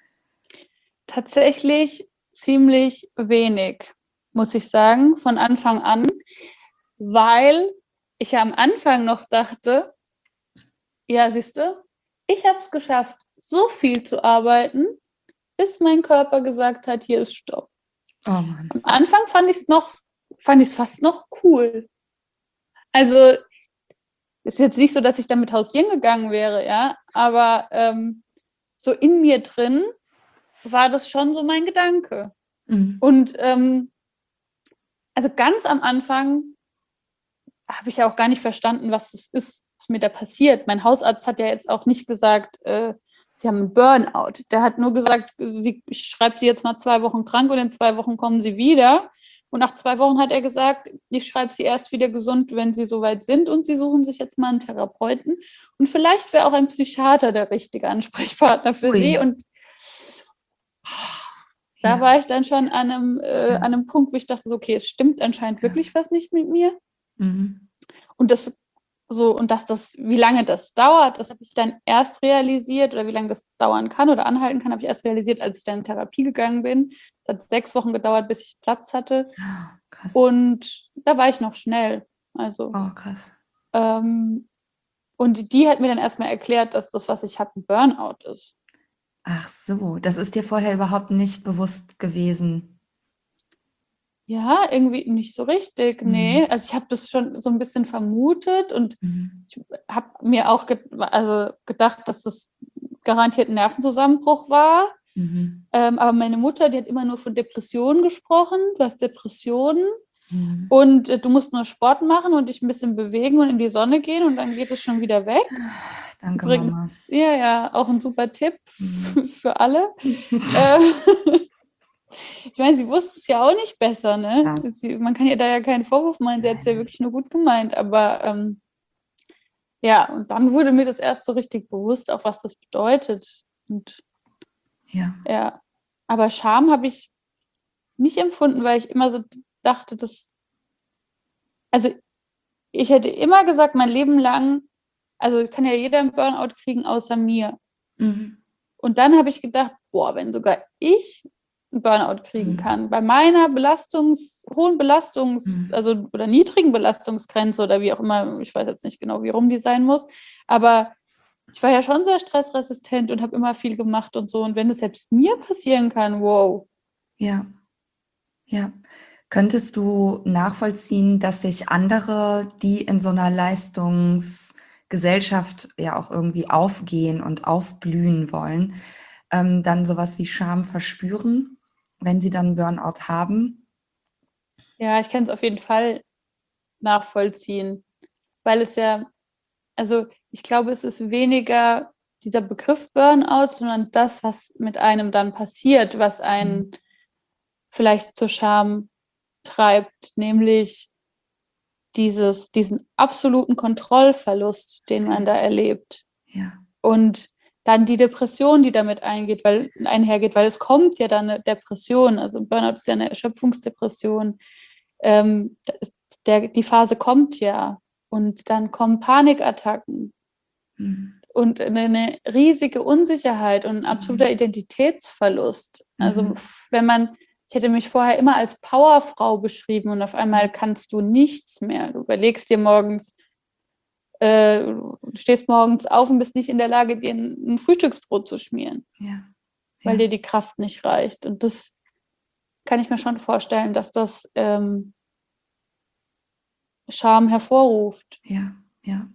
Tatsächlich ziemlich wenig, muss ich sagen, von Anfang an, weil ich ja am Anfang noch dachte, ja, siehst du, ich habe es geschafft, so viel zu arbeiten, bis mein Körper gesagt hat, hier ist Stopp. Oh Mann. Am Anfang fand ich es fast noch cool. Also ist jetzt nicht so, dass ich damit hausieren gegangen wäre, ja, aber so in mir drin war das schon so mein Gedanke. Mhm. Und also ganz am Anfang habe ich ja auch gar nicht verstanden, was das ist, was mir da passiert. Mein Hausarzt hat ja jetzt auch nicht gesagt, Sie haben einen Burnout. Der hat nur gesagt, ich schreibe Sie jetzt mal 2 Wochen krank und in 2 Wochen kommen Sie wieder. Und nach 2 Wochen hat er gesagt, ich schreibe Sie erst wieder gesund, wenn Sie soweit sind und Sie suchen sich jetzt mal einen Therapeuten. Und vielleicht wäre auch ein Psychiater der richtige Ansprechpartner für Sie. Ui, Und da ja, war ich dann schon ja, an einem Punkt, wo ich dachte, so, okay, es stimmt anscheinend ja. wirklich was nicht mit mir. Mhm. Und das so, und wie lange das dauert, das habe ich dann erst realisiert, oder wie lange das dauern kann oder anhalten kann, habe ich erst realisiert, als ich dann in Therapie gegangen bin. Es hat 6 Wochen gedauert, bis ich Platz hatte. Ah, krass. Und da war ich noch schnell. Also, Oh, krass. ähm, und die hat mir dann erstmal erklärt, dass das, was ich habe, ein Burnout ist. Ach so, das ist dir vorher überhaupt nicht bewusst gewesen. Ja, irgendwie nicht so richtig, nee. Mhm. Also ich habe das schon so ein bisschen vermutet und Mhm. ich habe mir auch also gedacht, dass das garantiert ein Nervenzusammenbruch war. Mhm. Aber meine Mutter, die hat immer nur von Depressionen gesprochen. Du hast Depressionen Mhm. und du musst nur Sport machen und dich ein bisschen bewegen und in die Sonne gehen und dann geht es schon wieder weg. Danke, Übrigens, Mama. ja, ja, auch ein super Tipp Mhm. für alle. Äh, Ich meine, sie wusste es ja auch nicht besser, ne? Ja. Man kann ihr da ja keinen Vorwurf machen, sie hat es ja Nein. wirklich nur gut gemeint. Aber ja, und dann wurde mir das erst so richtig bewusst, auch was das bedeutet. Und Ja. ja, aber Scham habe ich nicht empfunden, weil ich immer so dachte, also ich hätte immer gesagt, mein Leben lang, also kann ja jeder einen Burnout kriegen, außer mir. Mhm. Und dann habe ich gedacht, boah, wenn sogar ich einen Burnout kriegen Mhm. kann, bei meiner hohen Mhm. also oder niedrigen Belastungsgrenze oder wie auch immer, ich weiß jetzt nicht genau, wie rum die sein muss, aber ich war ja schon sehr stressresistent und habe immer viel gemacht und so. Und wenn es selbst mir passieren kann, wow. Ja, ja. Könntest du nachvollziehen, dass sich andere, die in so einer Leistungsgesellschaft ja auch irgendwie aufgehen und aufblühen wollen, dann sowas wie Scham verspüren, wenn sie dann Burnout haben? Ja, ich kann es auf jeden Fall nachvollziehen, weil es ja, also ich glaube, es ist weniger dieser Begriff Burnout, sondern das, was mit einem dann passiert, was einen vielleicht zur Scham treibt, nämlich diesen absoluten Kontrollverlust, den man da erlebt. Ja, Und dann die Depression, die damit einhergeht, weil es kommt ja dann eine Depression, also Burnout ist ja eine Erschöpfungsdepression. Ähm, die Phase kommt ja und dann kommen Panikattacken und eine riesige Unsicherheit und ein absoluter Identitätsverlust. Also ich hätte mich vorher immer als Powerfrau beschrieben und auf einmal kannst du nichts mehr. Du überlegst dir morgens, du stehst morgens auf und bist nicht in der Lage, dir ein Frühstücksbrot zu schmieren, ja, weil ja, dir die Kraft nicht reicht. Und das kann ich mir schon vorstellen, dass das Scham hervorruft. ja, ja.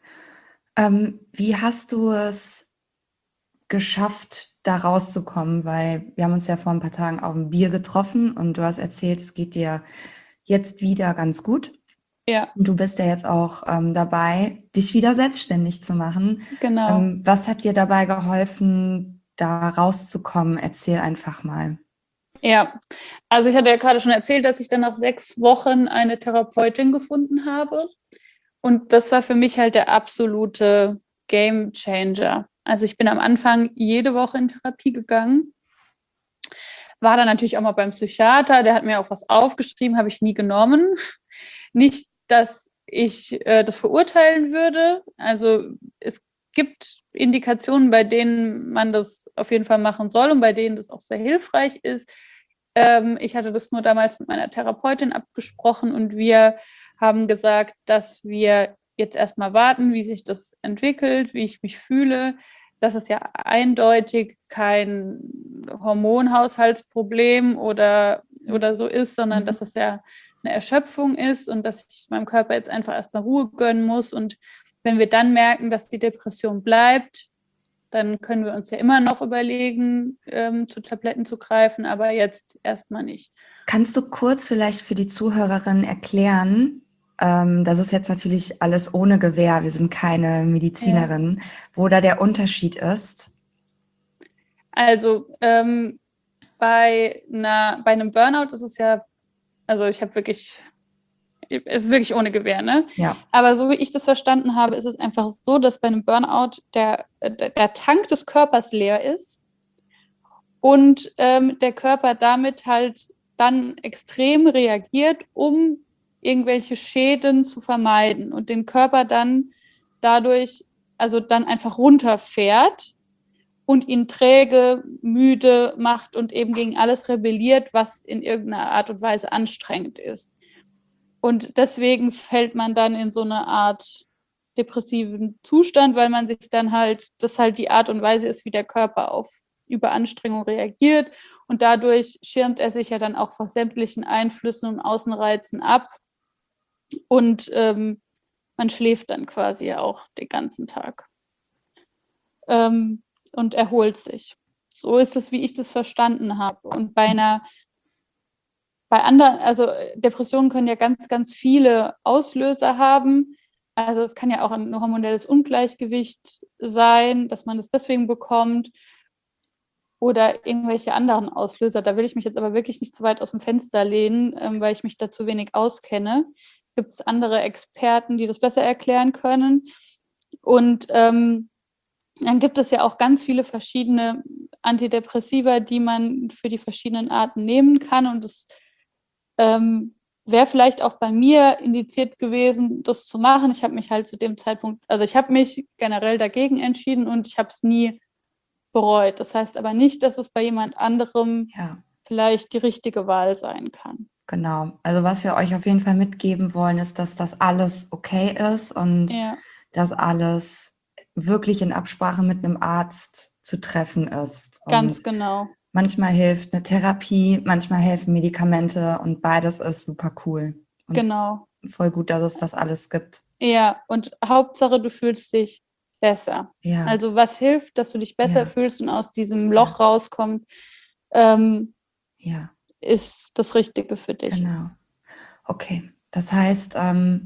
Wie hast du es geschafft, da rauszukommen? Weil wir haben uns ja vor ein paar Tagen auf ein Bier getroffen und du hast erzählt, es geht dir jetzt wieder ganz gut. Ja, Und du bist ja jetzt auch dabei, dich wieder selbstständig zu machen. genau. Was hat dir dabei geholfen, da rauszukommen? Erzähl einfach mal. Ja, also ich hatte ja gerade schon erzählt, dass ich dann nach 6 Wochen eine Therapeutin gefunden habe. Und das war für mich halt der absolute Game Changer. Also ich bin am Anfang jede Woche in Therapie gegangen, war dann natürlich auch mal beim Psychiater, der hat mir auch was aufgeschrieben, habe ich nie genommen. Nicht, dass ich das verurteilen würde. Also es gibt Indikationen, bei denen man das auf jeden Fall machen soll und bei denen das auch sehr hilfreich ist. Ich hatte das nur damals mit meiner Therapeutin abgesprochen und wir haben gesagt, dass wir jetzt erstmal warten, wie sich das entwickelt, wie ich mich fühle. Das ist ja eindeutig kein Hormonhaushaltsproblem oder so ist, sondern dass es ja eine Erschöpfung ist und dass ich meinem Körper jetzt einfach erstmal Ruhe gönnen muss. Und wenn wir dann merken, dass die Depression bleibt, dann können wir uns ja immer noch überlegen, zu Tabletten zu greifen, aber jetzt erstmal nicht. Kannst du kurz vielleicht für die Zuhörerin erklären, das ist jetzt natürlich alles ohne Gewähr, wir sind keine Ja. Medizinerin, wo da der Unterschied ist? Also bei einem Burnout ist es ja, also es ist wirklich ohne Gewähr, ne? Ja. Aber so wie ich das verstanden habe, ist es einfach so, dass bei einem Burnout der Tank des Körpers leer ist und der Körper damit halt dann extrem reagiert, um irgendwelche Schäden zu vermeiden und den Körper dann dadurch, also dann einfach runterfährt und ihn träge, müde macht und eben gegen alles rebelliert, was in irgendeiner Art und Weise anstrengend ist. Und deswegen fällt man dann in so eine Art depressiven Zustand, weil man sich dann halt, das halt die Art und Weise ist, wie der Körper auf Überanstrengung reagiert. Und dadurch schirmt er sich ja dann auch vor sämtlichen Einflüssen und Außenreizen ab. Und man schläft dann quasi auch den ganzen Tag und erholt sich. So ist es, wie ich das verstanden habe. Und bei anderen, also Depressionen können ja ganz, ganz viele Auslöser haben. Also es kann ja auch ein hormonelles Ungleichgewicht sein, dass man das deswegen bekommt oder irgendwelche anderen Auslöser. Da will ich mich jetzt aber wirklich nicht zu weit aus dem Fenster lehnen, weil ich mich da zu wenig auskenne. Gibt es andere Experten, die das besser erklären können? Und dann gibt es ja auch ganz viele verschiedene Antidepressiva, die man für die verschiedenen Arten nehmen kann. Und das wäre vielleicht auch bei mir indiziert gewesen, das zu machen. Ich habe mich halt zu dem Zeitpunkt, also ich habe mich generell dagegen entschieden und ich habe es nie bereut. Das heißt aber nicht, dass es bei jemand anderem Ja, vielleicht die richtige Wahl sein kann. genau. Also was wir euch auf jeden Fall mitgeben wollen, ist, dass das alles okay ist und Ja, dass alles wirklich in Absprache mit einem Arzt zu treffen ist. ganz Und genau. Manchmal hilft eine Therapie, manchmal helfen Medikamente und beides ist super cool. Und Genau. voll gut, dass es das alles gibt. Ja, und Hauptsache, du fühlst dich besser. Ja, Also was hilft, dass du dich besser ja, fühlst und aus diesem ja, Loch rauskommst, ähm, ja, ist das Richtige für dich. genau. Okay, das heißt,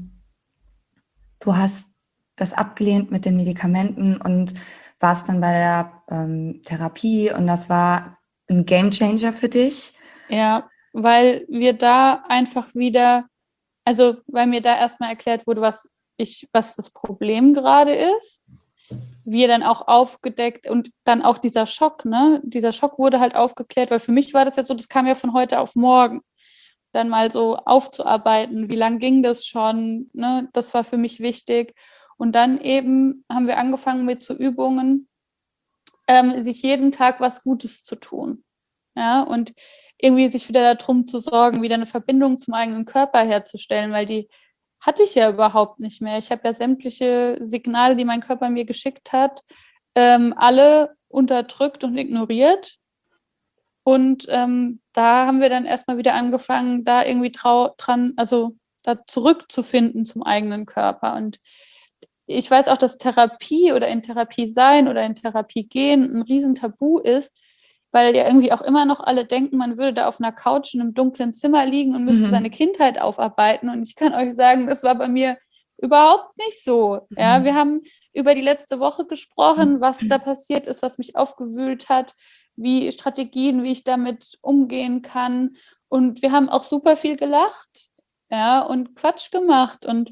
du hast das abgelehnt mit den Medikamenten und warst dann bei der Therapie und das war ein Gamechanger für dich. Ja, weil wir da einfach wieder, also weil mir da erstmal erklärt wurde, was das Problem gerade ist. Wir dann auch aufgedeckt und dann auch dieser Schock, ne? Dieser Schock wurde halt aufgeklärt, weil für mich war das jetzt so, das kam ja von heute auf morgen. Dann mal so aufzuarbeiten, wie lange ging das schon, ne? Das war für mich wichtig. Und dann eben haben wir angefangen mit so Übungen, sich jeden Tag was Gutes zu tun. Ja, und irgendwie sich wieder darum zu sorgen, wieder eine Verbindung zum eigenen Körper herzustellen, weil die hatte ich ja überhaupt nicht mehr. Ich habe ja sämtliche Signale, die mein Körper mir geschickt hat, alle unterdrückt und ignoriert. Und da haben wir dann erstmal wieder angefangen, da irgendwie dran, also da zurückzufinden zum eigenen Körper. Und ich weiß auch, dass Therapie oder in Therapie sein oder in Therapie gehen ein Riesentabu ist, weil ja irgendwie auch immer noch alle denken, man würde da auf einer Couch in einem dunklen Zimmer liegen und müsste seine Mhm. Kindheit aufarbeiten. Und ich kann euch sagen, das war bei mir überhaupt nicht so. Ja, wir Mhm. haben über die letzte Woche gesprochen, was da passiert ist, was mich aufgewühlt hat, wie Strategien, wie ich damit umgehen kann. Und wir haben auch super viel gelacht, ja, und Quatsch gemacht. Und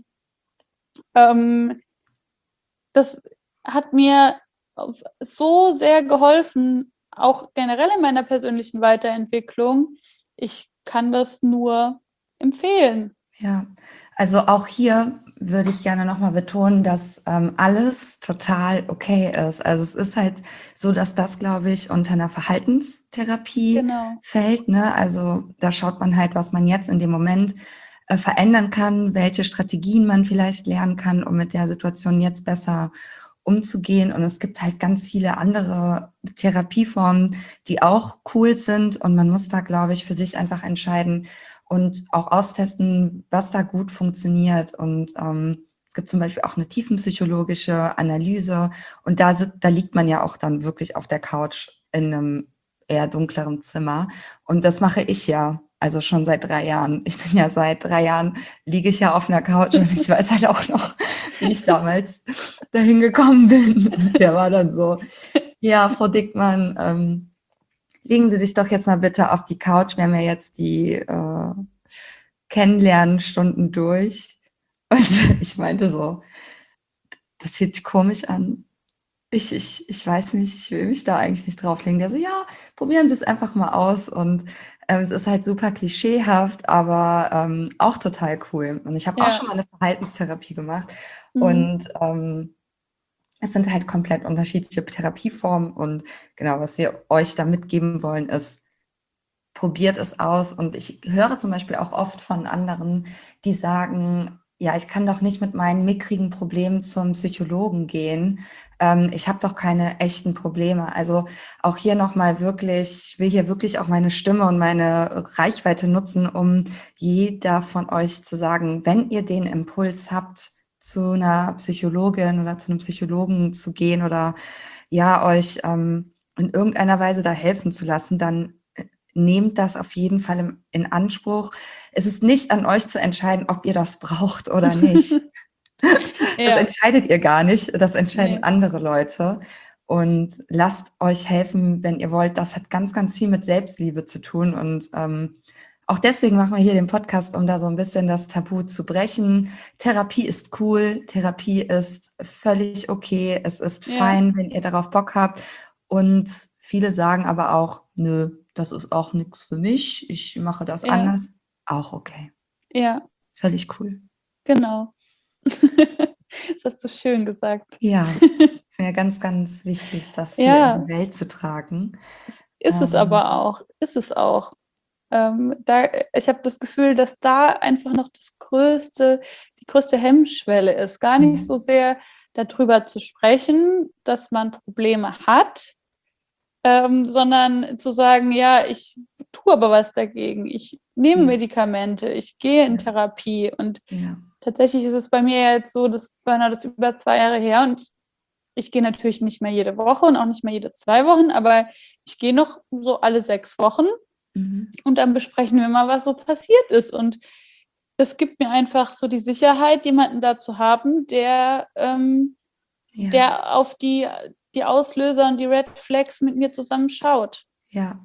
ähm, das hat mir so sehr geholfen, auch generell in meiner persönlichen Weiterentwicklung. Ich kann das nur empfehlen. Ja, also auch hier würde ich gerne nochmal betonen, dass alles total okay ist. Also es ist halt so, dass das, glaube ich, unter einer Verhaltenstherapie Genau. fällt. Ne? Also da schaut man halt, was man jetzt in dem Moment verändern kann, welche Strategien man vielleicht lernen kann, um mit der Situation jetzt besser umzugehen. Und es gibt halt ganz viele andere Therapieformen, die auch cool sind. Und man muss da, glaube ich, für sich einfach entscheiden, und auch austesten, was da gut funktioniert. Und es gibt zum Beispiel auch eine tiefenpsychologische Analyse und da liegt man ja auch dann wirklich auf der Couch in einem eher dunkleren Zimmer. Und das mache ich ja, also schon seit 3 Jahren. Ich bin ja seit 3 Jahren, liege ich ja auf einer Couch und ich weiß halt auch noch, wie ich damals dahin gekommen bin. Und der war dann so, ja, Frau Dickmann, legen Sie sich doch jetzt mal bitte auf die Couch. Wir haben ja jetzt die Kennenlernstunden durch. Und ich meinte so, das fühlt sich komisch an. Ich weiß nicht, ich will mich da eigentlich nicht drauflegen. Der so, ja, probieren Sie es einfach mal aus. Und es ist halt super klischeehaft, aber auch total cool. Und ich habe auch schon Ja. mal eine Verhaltenstherapie gemacht. Mhm. Und es sind halt komplett unterschiedliche Therapieformen. Und genau, was wir euch da mitgeben wollen, ist, probiert es aus. Und ich höre zum Beispiel auch oft von anderen, die sagen, ja, ich kann doch nicht mit meinen mickrigen Problemen zum Psychologen gehen. Ich habe doch keine echten Probleme. Also auch hier nochmal wirklich, ich will hier wirklich auch meine Stimme und meine Reichweite nutzen, um jeder von euch zu sagen, wenn ihr den Impuls habt, zu einer Psychologin oder zu einem Psychologen zu gehen oder ja, euch in irgendeiner Weise da helfen zu lassen, dann nehmt das auf jeden Fall in Anspruch. Es ist nicht an euch zu entscheiden, ob ihr das braucht oder nicht. Das Ja, entscheidet ihr gar nicht. Das entscheiden nee. andere Leute. Und lasst euch helfen, wenn ihr wollt. Das hat ganz, ganz viel mit Selbstliebe zu tun. Und auch deswegen machen wir hier den Podcast, um da so ein bisschen das Tabu zu brechen. Therapie ist cool. Therapie ist völlig okay. Es ist Ja, fein, wenn ihr darauf Bock habt. Und viele sagen aber auch, nö, das ist auch nichts für mich. Ich mache das ja, anders. Auch okay. ja, Völlig cool. genau. Das hast du schön gesagt. Ja, ist mir ganz, ganz wichtig, das hier in die Ja, Welt zu tragen. ist es aber auch. Ist es auch. Ich habe das Gefühl, dass da einfach noch die größte Hemmschwelle ist. Gar nicht so Mhm. sehr darüber zu sprechen, dass man Probleme hat, sondern zu sagen, ja, ich tue aber was dagegen. Ich nehme Ja. Medikamente, ich gehe in Ja. Therapie. Und Ja. tatsächlich ist es bei mir jetzt so, das Burnout ist über 2 Jahre her und ich gehe natürlich nicht mehr jede Woche und auch nicht mehr jede 2 Wochen, aber ich gehe noch so alle 6 Wochen Mhm. und dann besprechen wir mal, was so passiert ist. Und das gibt mir einfach so die Sicherheit, jemanden da zu haben, der Ja. auf die Auslöser und die Red Flags mit mir zusammen schaut. Ja.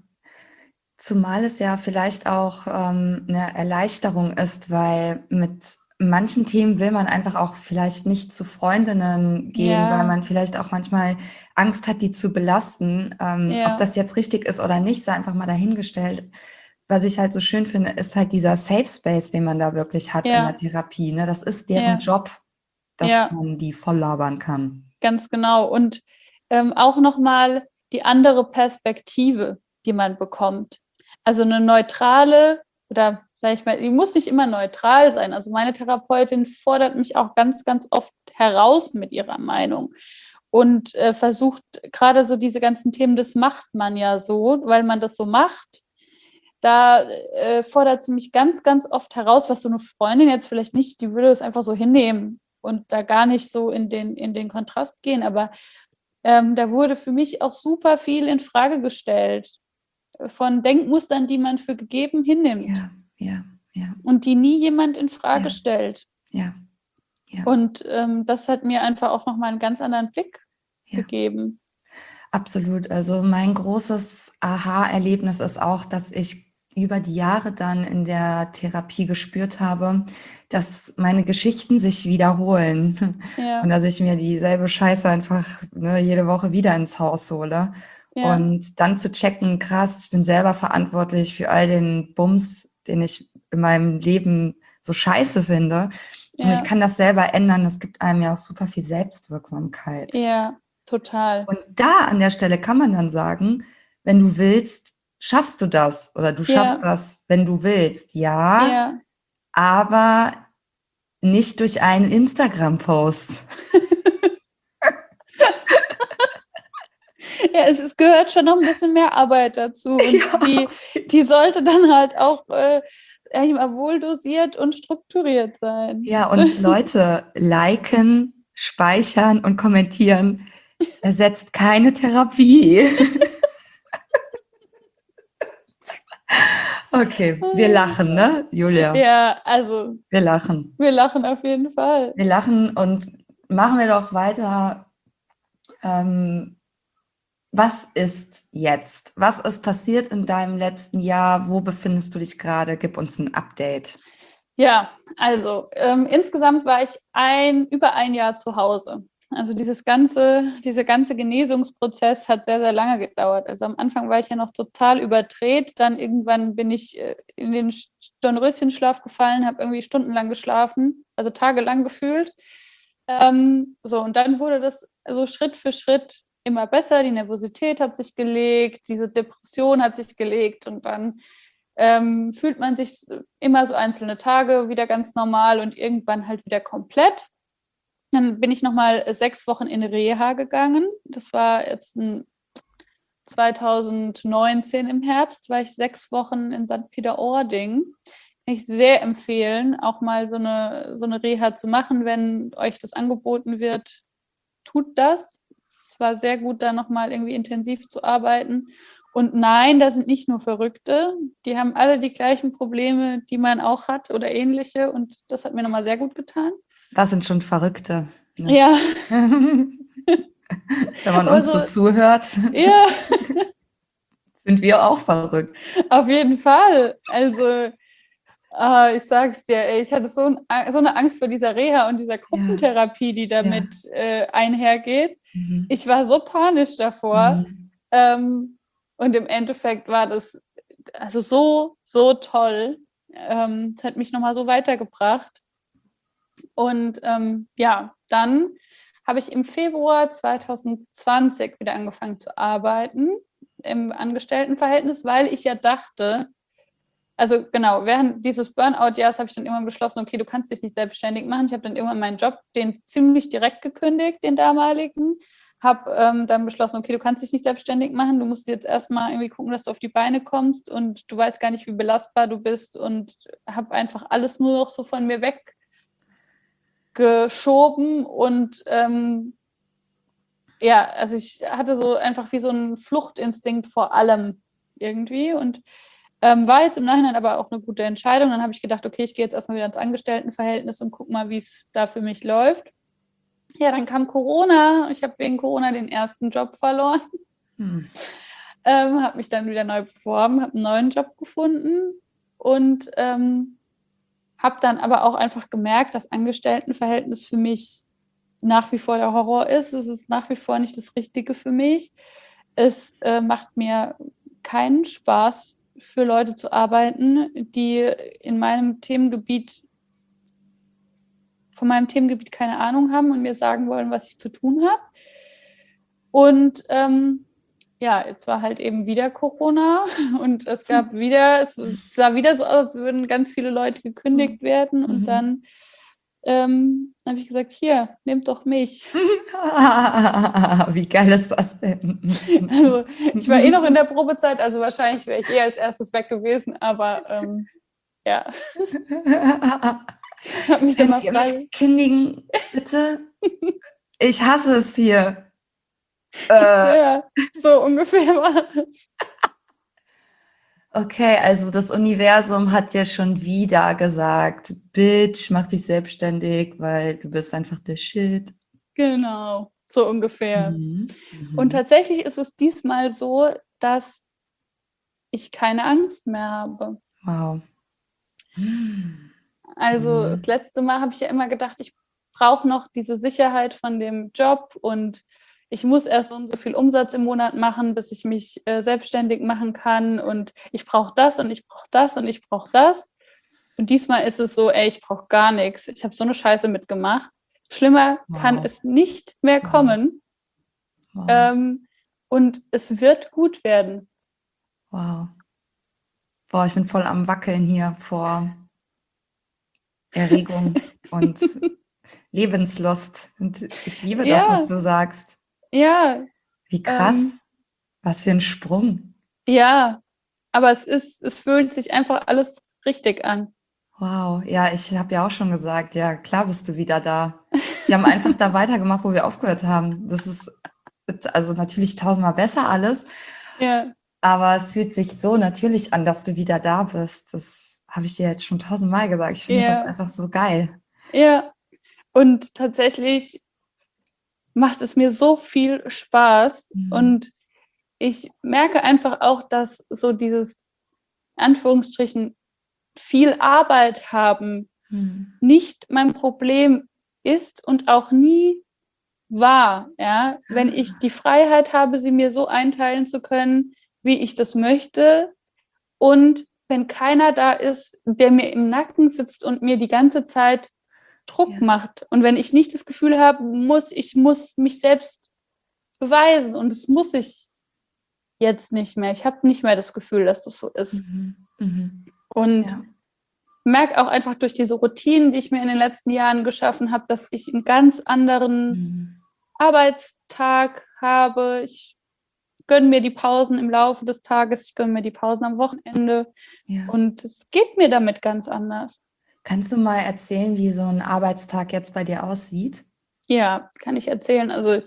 Zumal es ja vielleicht auch 'ne Erleichterung ist, weil mit manchen Themen will man einfach auch vielleicht nicht zu Freundinnen gehen, weil Ja, man vielleicht auch manchmal Angst hat, die zu belasten. Ob ja, das jetzt richtig ist oder nicht, sei einfach mal dahingestellt. Was ich halt so schön finde, ist halt dieser Safe Space, den man da wirklich hat in der ja, Therapie, ne? Das ist deren ja, Job, dass ja, man die voll labern kann. ganz genau. Und auch nochmal die andere Perspektive, die man bekommt. Also eine neutrale oder sage ich mal, die muss nicht immer neutral sein. Also meine Therapeutin fordert mich auch ganz, ganz oft heraus mit ihrer Meinung und versucht gerade so diese ganzen Themen, das macht man ja so, weil man das so macht. Da fordert sie mich ganz, ganz oft heraus, was so eine Freundin jetzt vielleicht nicht, die würde es einfach so hinnehmen und da gar nicht so in den Kontrast gehen. Aber da wurde für mich auch super viel in Frage gestellt von Denkmustern, die man für gegeben hinnimmt Ja, ja, ja, und die nie jemand in Frage ja, stellt. ja, ja, Und das hat mir einfach auch nochmal einen ganz anderen Blick ja. gegeben. Absolut. Also mein großes Aha-Erlebnis ist auch, dass ich über die Jahre dann in der Therapie gespürt habe, dass meine Geschichten sich wiederholen und Ja, dass ich mir dieselbe Scheiße einfach, ne, jede Woche wieder ins Haus hole. ja, Und dann zu checken, krass, ich bin selber verantwortlich für all den Bums, den ich in meinem Leben so scheiße finde. Und ich ja, kann das selber ändern. Das gibt einem ja auch super viel Selbstwirksamkeit. ja, total. Und da an der Stelle kann man dann sagen, wenn du willst, schaffst du das oder du schaffst Ja, das, wenn du willst. Ja, ja. aber nicht durch einen Instagram-Post. Ja, es gehört schon noch ein bisschen mehr Arbeit dazu und Ja. die sollte dann halt auch wohl dosiert und strukturiert sein. Ja, und Leute, liken, speichern und kommentieren ersetzt keine Therapie. Okay, wir lachen, ne, Julia? Ja, also Wir lachen. wir lachen auf jeden Fall. Wir lachen und machen wir doch weiter. Ähm, Was ist jetzt? Was ist passiert in deinem letzten Jahr? Wo befindest du dich gerade? Gib uns ein Update. Ja, also insgesamt war ich über ein Jahr zu Hause. Also dieser ganze Genesungsprozess hat sehr, sehr lange gedauert. Also am Anfang war ich ja noch total überdreht. Dann irgendwann bin ich in den Dornröschenschlaf gefallen, habe irgendwie stundenlang geschlafen, also tagelang gefühlt. So, und dann wurde das so Schritt für Schritt immer besser. Die Nervosität hat sich gelegt, diese Depression hat sich gelegt und dann fühlt man sich immer so einzelne Tage wieder ganz normal und irgendwann halt wieder komplett. Dann bin ich nochmal 6 Wochen in Reha gegangen. Das war jetzt 2019 im Herbst, war ich 6 Wochen in St. Peter-Ording. Kann ich sehr empfehlen, auch mal so eine Reha zu machen, wenn euch das angeboten wird. Tut das. Es war sehr gut, da nochmal irgendwie intensiv zu arbeiten. Und nein, da sind nicht nur Verrückte, die haben alle die gleichen Probleme, die man auch hat oder ähnliche. Und das hat mir nochmal sehr gut getan. Was sind schon Verrückte, ne? Ja, Wenn man aber uns so so, zuhört, ja, sind wir auch verrückt. auf jeden Fall. Also, ich sag's dir, ey, ich hatte so eine Angst vor dieser Reha und dieser Ja, Gruppentherapie, die ja. damit einhergeht. Mhm. Ich war so panisch davor. Mhm. Und im Endeffekt war das also so, so toll. Es hat mich nochmal so weitergebracht. Und ja, dann habe ich im Februar 2020 wieder angefangen zu arbeiten im Angestelltenverhältnis, weil ich ja dachte, also genau, während dieses Burnout-Jahres habe ich dann irgendwann beschlossen, okay, du kannst dich nicht selbstständig machen. Ich habe dann irgendwann meinen Job, den ziemlich direkt gekündigt, den damaligen, habe dann beschlossen, okay, du kannst dich nicht selbstständig machen, du musst jetzt erstmal irgendwie gucken, dass du auf die Beine kommst und du weißt gar nicht, wie belastbar du bist und habe einfach alles nur noch so von mir weggeschoben und ja, also ich hatte so einfach wie so einen Fluchtinstinkt vor allem irgendwie und war jetzt im Nachhinein aber auch eine gute Entscheidung. Dann habe ich gedacht, okay, ich gehe jetzt erstmal wieder ins Angestelltenverhältnis und gucke mal, wie es da für mich läuft. Ja, dann kam Corona. Ich habe wegen Corona den ersten Job verloren. Habe mich dann wieder neu beworben, habe einen neuen Job gefunden und habe dann aber auch einfach gemerkt, dass Angestelltenverhältnis für mich nach wie vor der Horror ist. Es ist nach wie vor nicht das Richtige für mich. Es macht mir keinen Spaß, für Leute zu arbeiten, die in meinem Themengebiet, von meinem Themengebiet keine Ahnung haben und mir sagen wollen, was ich zu tun habe. Und ja, jetzt war halt eben wieder Corona und es sah wieder so aus, als würden ganz viele Leute gekündigt werden. Und dann habe ich gesagt, hier, nehmt doch mich. Wie geil ist das denn? Also ich war noch in der Probezeit, also wahrscheinlich wäre ich als erstes weg gewesen, aber ja. Hab mich dann mal Könnt ihr mich kündigen, bitte? Ich hasse es hier. Ja, so ungefähr war es. Okay, also das Universum hat dir schon wieder gesagt, Bitch, mach dich selbstständig, weil du bist einfach der Shit. Genau, so ungefähr. Und tatsächlich ist es diesmal so, dass ich keine Angst mehr habe. Wow. Also das letzte Mal habe ich ja immer gedacht, ich brauche noch diese Sicherheit von dem Job und ich muss erst so viel Umsatz im Monat machen, bis ich mich selbstständig machen kann und ich brauche das und ich brauche das und ich brauche das. Und diesmal ist es so, ey, ich brauche gar nichts. Ich habe so eine Scheiße mitgemacht. Schlimmer kann es nicht mehr kommen. Und es wird gut werden. Wow. Boah, ich bin voll am Wackeln hier vor Erregung und Lebenslust. Und ich liebe das, was du sagst. Ja. Wie krass. Was für ein Sprung. Ja, aber es fühlt sich einfach alles richtig an. Wow, ja, ich habe ja auch schon gesagt, ja, klar bist du wieder da. Wir haben einfach da weitergemacht, wo wir aufgehört haben. Das ist also natürlich tausendmal besser alles. Ja. Aber es fühlt sich so natürlich an, dass du wieder da bist. Das habe ich dir jetzt schon tausendmal gesagt. Ich finde das einfach so geil. Ja, und tatsächlich macht es mir so viel Spaß. Und ich merke einfach auch, dass so dieses, in Anführungsstrichen, viel Arbeit haben nicht mein Problem ist und auch nie war. Ja? Wenn ich die Freiheit habe, sie mir so einteilen zu können, wie ich das möchte und wenn keiner da ist, der mir im Nacken sitzt und mir die ganze Zeit Druck macht und wenn ich nicht das Gefühl habe, ich muss mich selbst beweisen und das muss ich jetzt nicht mehr. Ich habe nicht mehr das Gefühl, dass das so ist. Und merke auch einfach durch diese Routinen, die ich mir in den letzten Jahren geschaffen habe, dass ich einen ganz anderen Arbeitstag habe. Ich gönne mir die Pausen im Laufe des Tages, ich gönne mir die Pausen am Wochenende und es geht mir damit ganz anders. Kannst du mal erzählen, wie so ein Arbeitstag jetzt bei dir aussieht? Ja, kann ich erzählen. Also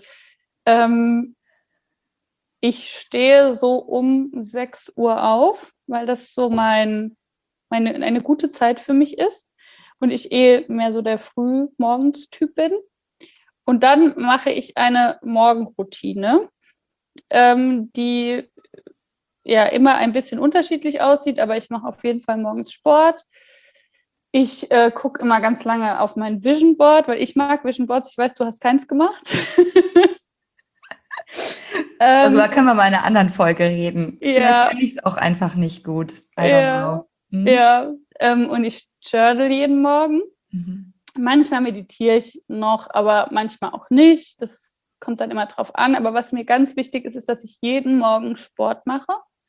ich stehe so um 6 Uhr auf, weil das so eine gute Zeit für mich ist und ich mehr so der Frühmorgens-Typ bin. Und dann mache ich eine Morgenroutine, die ja immer ein bisschen unterschiedlich aussieht, aber ich mache auf jeden Fall morgens Sport. Ich gucke immer ganz lange auf mein Vision Board, weil ich mag Vision Boards. Ich weiß, du hast keins gemacht. Darüber können wir mal in einer anderen Folge reden. Ja. Vielleicht kann ich es auch einfach nicht gut. I don't know. Ja, und ich journal jeden Morgen. Manchmal meditiere ich noch, aber manchmal auch nicht. Das kommt dann immer drauf an. Aber was mir ganz wichtig ist, ist, dass ich jeden Morgen Sport mache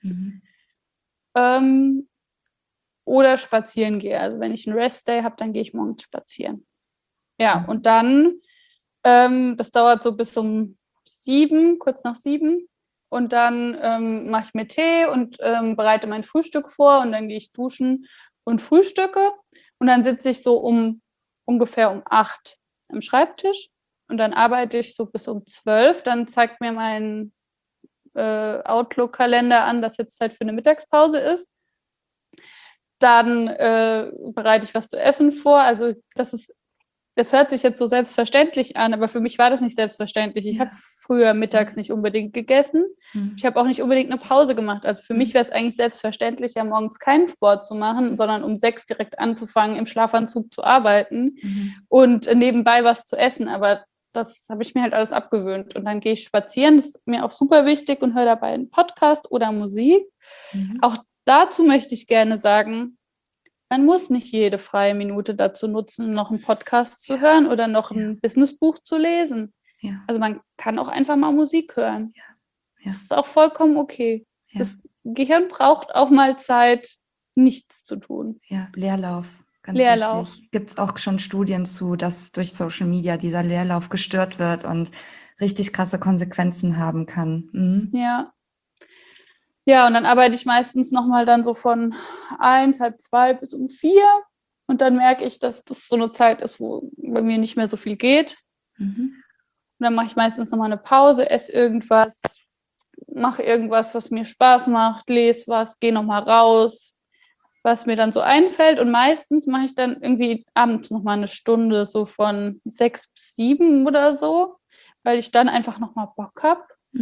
oder spazieren gehe. Also wenn ich einen Rest-Day habe, dann gehe ich morgens spazieren. Ja, und dann, das dauert so bis um 7, kurz nach 7. Und dann mache ich mir Tee und bereite mein Frühstück vor und dann gehe ich duschen und frühstücke. Und dann sitze ich so ungefähr um 8 am Schreibtisch und dann arbeite ich so bis um 12. Dann zeigt mir mein Outlook-Kalender an, dass jetzt Zeit für eine Mittagspause ist. Dann bereite ich was zu essen vor. Also das hört sich jetzt so selbstverständlich an, aber für mich war das nicht selbstverständlich. Ich habe früher mittags nicht unbedingt gegessen. Ich habe auch nicht unbedingt eine Pause gemacht. Also für mich wäre es eigentlich selbstverständlich, ja morgens keinen Sport zu machen, sondern um 6 direkt anzufangen, im Schlafanzug zu arbeiten und nebenbei was zu essen. Aber das habe ich mir halt alles abgewöhnt. Und dann gehe ich spazieren. Das ist mir auch super wichtig und höre dabei einen Podcast oder Musik. Auch dazu möchte ich gerne sagen, man muss nicht jede freie Minute dazu nutzen, noch einen Podcast zu hören oder noch ein Businessbuch zu lesen. Ja. Also man kann auch einfach mal Musik hören. Ja. Das ist auch vollkommen okay. Ja. Das Gehirn braucht auch mal Zeit, nichts zu tun. Ja, Leerlauf, ganz Leerlauf. wichtig. Gibt es auch schon Studien zu, dass durch Social Media dieser Leerlauf gestört wird und richtig krasse Konsequenzen haben kann. Ja. Ja, und dann arbeite ich meistens nochmal dann so von 1, halb 2 bis um 4. Und dann merke ich, dass das so eine Zeit ist, wo bei mir nicht mehr so viel geht. Und dann mache ich meistens nochmal eine Pause, esse irgendwas, mache irgendwas, was mir Spaß macht, lese was, gehe nochmal raus, was mir dann so einfällt. Und meistens mache ich dann irgendwie abends nochmal eine Stunde, so von 6 bis 7 oder so, weil ich dann einfach nochmal Bock habe.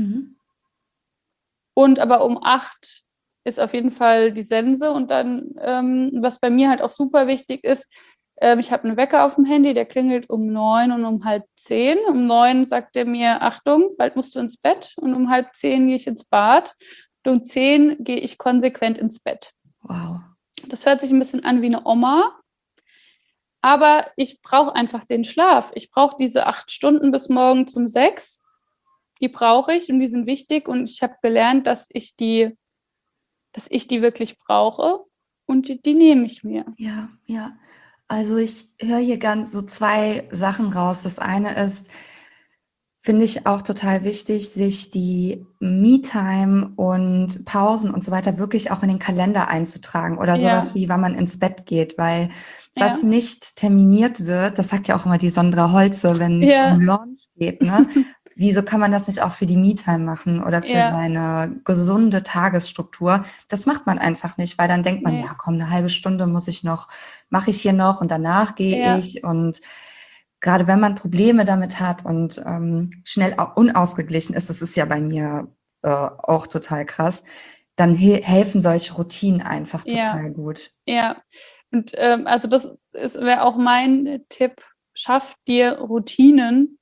Und aber um 8 ist auf jeden Fall die Sense. Und dann, was bei mir halt auch super wichtig ist, ich habe einen Wecker auf dem Handy, der klingelt um 9 und um halb 10. Um 9 sagt er mir, Achtung, bald musst du ins Bett. Und um halb 10 gehe ich ins Bad. Und um 10 gehe ich konsequent ins Bett. Wow. Das hört sich ein bisschen an wie eine Oma. Aber ich brauche einfach den Schlaf. Ich brauche diese 8 Stunden bis morgens um 6. Die brauche ich und die sind wichtig. Und ich habe gelernt, dass ich die wirklich brauche. Und die nehme ich mir. Ja, ja. Also ich höre hier ganz so 2 Sachen raus. Das eine ist, finde ich auch total wichtig, sich die Me-Time und Pausen und so weiter wirklich auch in den Kalender einzutragen oder sowas wie, wann man ins Bett geht, weil was nicht terminiert wird, das sagt ja auch immer die Sondra Holze, wenn es um Launch geht, ne? Wieso kann man das nicht auch für die Me-Time machen oder für seine gesunde Tagesstruktur? Das macht man einfach nicht, weil dann denkt man, ja komm, eine halbe Stunde mache ich hier noch und danach gehe ich. Und gerade wenn man Probleme damit hat und schnell unausgeglichen ist, das ist ja bei mir auch total krass, dann helfen solche Routinen einfach total gut. Ja, und also das wäre auch mein Tipp, schaff dir Routinen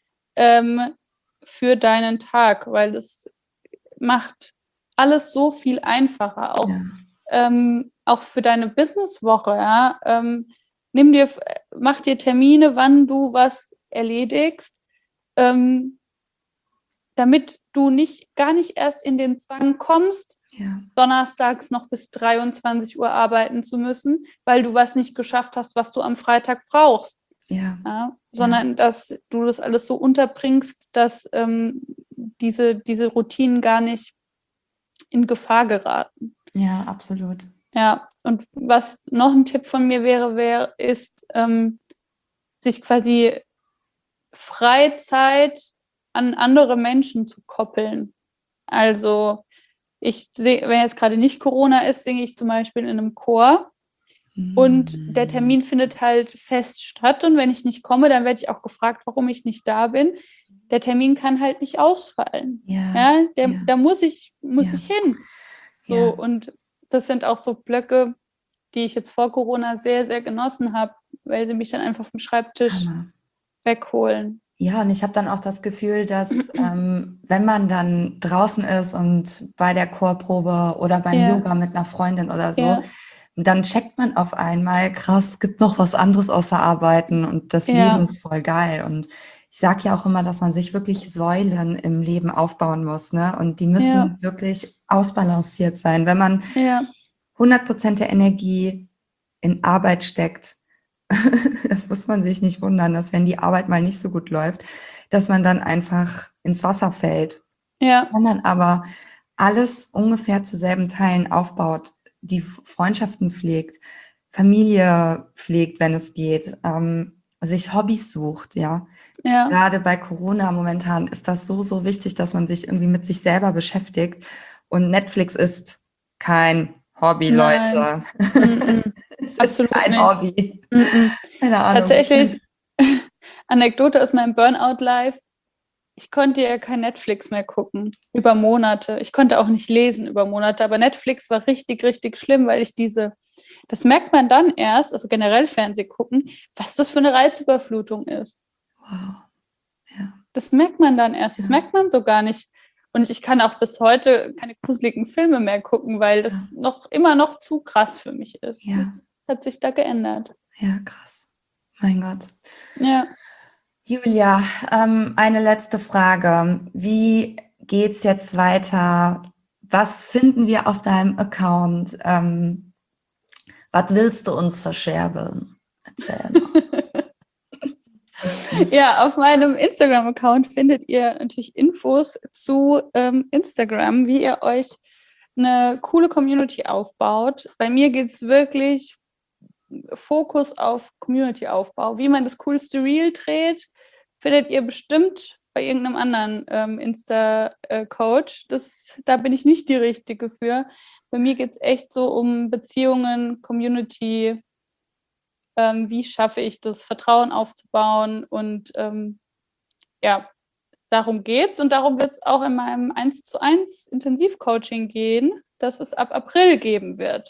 für deinen Tag, weil es macht alles so viel einfacher, auch für deine Businesswoche, mach dir Termine, wann du was erledigst, damit du gar nicht erst in den Zwang kommst, donnerstags noch bis 23 Uhr arbeiten zu müssen, weil du was nicht geschafft hast, was du am Freitag brauchst. Sondern dass du das alles so unterbringst, dass diese Routinen gar nicht in Gefahr geraten. Ja, absolut. Ja, und was noch ein Tipp von mir ist, sich quasi Freizeit an andere Menschen zu koppeln. Also wenn jetzt gerade nicht Corona ist, singe ich zum Beispiel in einem Chor. Und der Termin findet halt fest statt. Und wenn ich nicht komme, dann werde ich auch gefragt, warum ich nicht da bin. Der Termin kann halt nicht ausfallen. Da muss ich hin. So, und das sind auch so Blöcke, die ich jetzt vor Corona sehr, sehr genossen habe, weil sie mich dann einfach vom Schreibtisch wegholen. Ja, und ich habe dann auch das Gefühl, dass wenn man dann draußen ist und bei der Chorprobe oder beim Yoga mit einer Freundin oder so, dann checkt man auf einmal, krass, es gibt noch was anderes außer Arbeiten und das Leben ist voll geil. Und ich sage ja auch immer, dass man sich wirklich Säulen im Leben aufbauen muss, ne? Und die müssen wirklich ausbalanciert sein. Wenn man 100% der Energie in Arbeit steckt, da muss man sich nicht wundern, dass wenn die Arbeit mal nicht so gut läuft, dass man dann einfach ins Wasser fällt. Ja, Wenn man aber alles ungefähr zu selben Teilen aufbaut, die Freundschaften pflegt, Familie pflegt, wenn es geht, sich Hobbys sucht, ja. ja, Gerade bei Corona momentan ist das so, so wichtig, dass man sich irgendwie mit sich selber beschäftigt. Und Netflix ist kein Hobby, nein, Leute. mm-mm. Es ist Absolut kein nicht. Hobby. Mm-mm. Keine Ahnung. Tatsächlich, Anekdote aus meinem Burnout-Life. Ich konnte ja kein Netflix mehr gucken über Monate. Ich konnte auch nicht lesen über Monate, aber Netflix war richtig, richtig schlimm, weil ich das merkt man dann erst, also generell Fernseh gucken, was das für eine Reizüberflutung ist. Wow. Ja, Das merkt man dann erst, das ja, merkt man so gar nicht. Und ich kann auch bis heute keine gruseligen Filme mehr gucken, weil ja, das immer noch zu krass für mich ist. Das ja, hat sich da geändert. ja, krass. Mein Gott. Ja. Julia, eine letzte Frage. Wie geht's jetzt weiter? Was finden wir auf deinem Account? Was willst du uns verscherbeln? Erzähl mal. Ja, auf meinem Instagram-Account findet ihr natürlich Infos zu Instagram, wie ihr euch eine coole Community aufbaut. Bei mir geht es wirklich Fokus auf Community-Aufbau. Wie man das coolste Reel dreht, findet ihr bestimmt bei irgendeinem anderen Insta-Coach. Da bin ich nicht die Richtige für. Bei mir geht es echt so um Beziehungen, Community, wie schaffe ich das, Vertrauen aufzubauen und ja, darum geht's und darum wird es auch in meinem 1:1 Intensivcoaching gehen, das es ab April geben wird.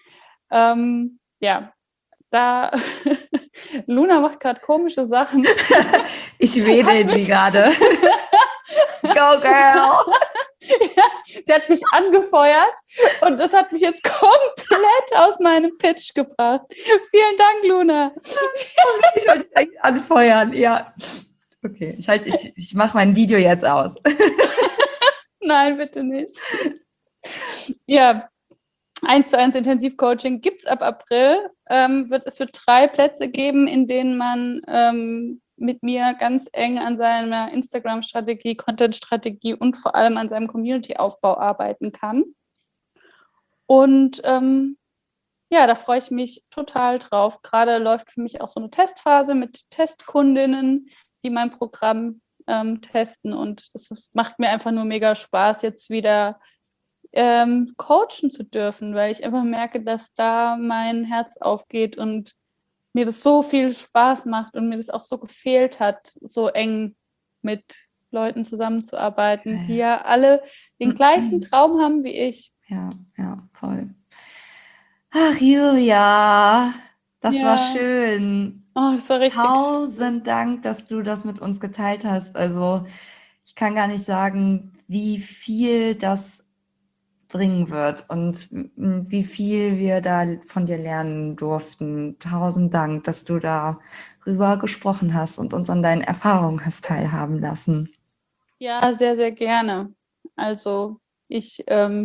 Ja, da Luna macht gerade komische Sachen. Ich wedel sie gerade. Go, Girl! Ja, sie hat mich angefeuert und das hat mich jetzt komplett aus meinem Pitch gebracht. Vielen Dank, Luna. Ich wollte dich eigentlich anfeuern, ja. Okay, ich mache mein Video jetzt aus. Nein, bitte nicht. Ja, 1:1 Intensivcoaching gibt es ab April. Es wird 3 Plätze geben, in denen man mit mir ganz eng an seiner Instagram-Strategie, Content-Strategie und vor allem an seinem Community-Aufbau arbeiten kann. Und ja, da freue ich mich total drauf. Gerade läuft für mich auch so eine Testphase mit Testkundinnen, die mein Programm testen. Und das macht mir einfach nur mega Spaß, jetzt wieder coachen zu dürfen, weil ich einfach merke, dass da mein Herz aufgeht und mir das so viel Spaß macht und mir das auch so gefehlt hat, so eng mit Leuten zusammenzuarbeiten, die ja alle den gleichen Traum haben wie ich. Ja, ja, voll. Ach, Julia, das war Ja, schön. oh, das war richtig schön. 1000 Dank, dass du das mit uns geteilt hast. Also, ich kann gar nicht sagen, wie viel das bringen wird und wie viel wir da von dir lernen durften. 1000 Dank, dass du darüber gesprochen hast und uns an deinen Erfahrungen hast teilhaben lassen. Ja, sehr, sehr gerne. Also ich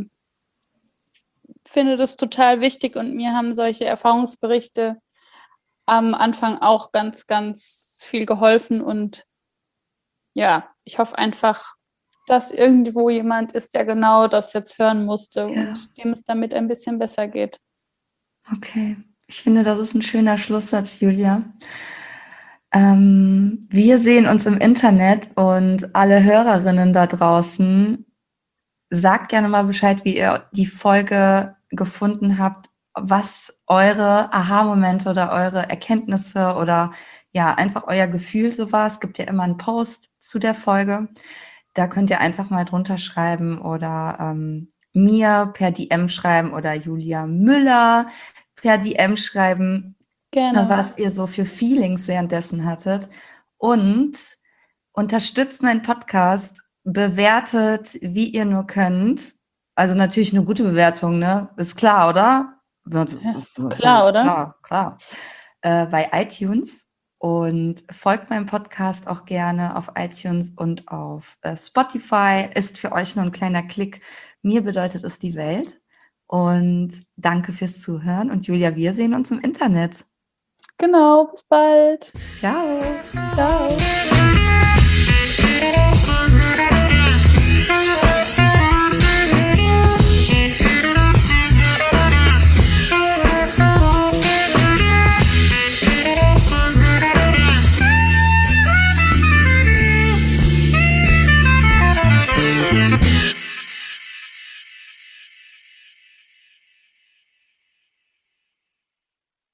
finde das total wichtig und mir haben solche Erfahrungsberichte am Anfang auch ganz, ganz viel geholfen und ja, ich hoffe einfach, dass irgendwo jemand ist, der genau das jetzt hören musste und dem es damit ein bisschen besser geht. Okay, ich finde, das ist ein schöner Schlusssatz, Julia. Wir sehen uns im Internet und alle Hörerinnen da draußen, sagt gerne mal Bescheid, wie ihr die Folge gefunden habt, was eure Aha-Momente oder eure Erkenntnisse oder ja, einfach euer Gefühl so war. Es gibt ja immer einen Post zu der Folge. Da könnt ihr einfach mal drunter schreiben oder mir per DM schreiben oder Julia Müller per DM schreiben, Gerne. was ihr so für Feelings währenddessen hattet. Und unterstützt meinen Podcast, bewertet, wie ihr nur könnt. Also natürlich eine gute Bewertung, ne? Ist klar, oder? Ja, Ist ist doch klar, oder? klar, klar. Bei iTunes und folgt meinem Podcast auch gerne auf iTunes und auf Spotify. Ist für euch nur ein kleiner Klick. Mir bedeutet es die Welt. Und danke fürs Zuhören. Und Julia, wir sehen uns im Internet. Genau, bis bald. Ciao. Ciao.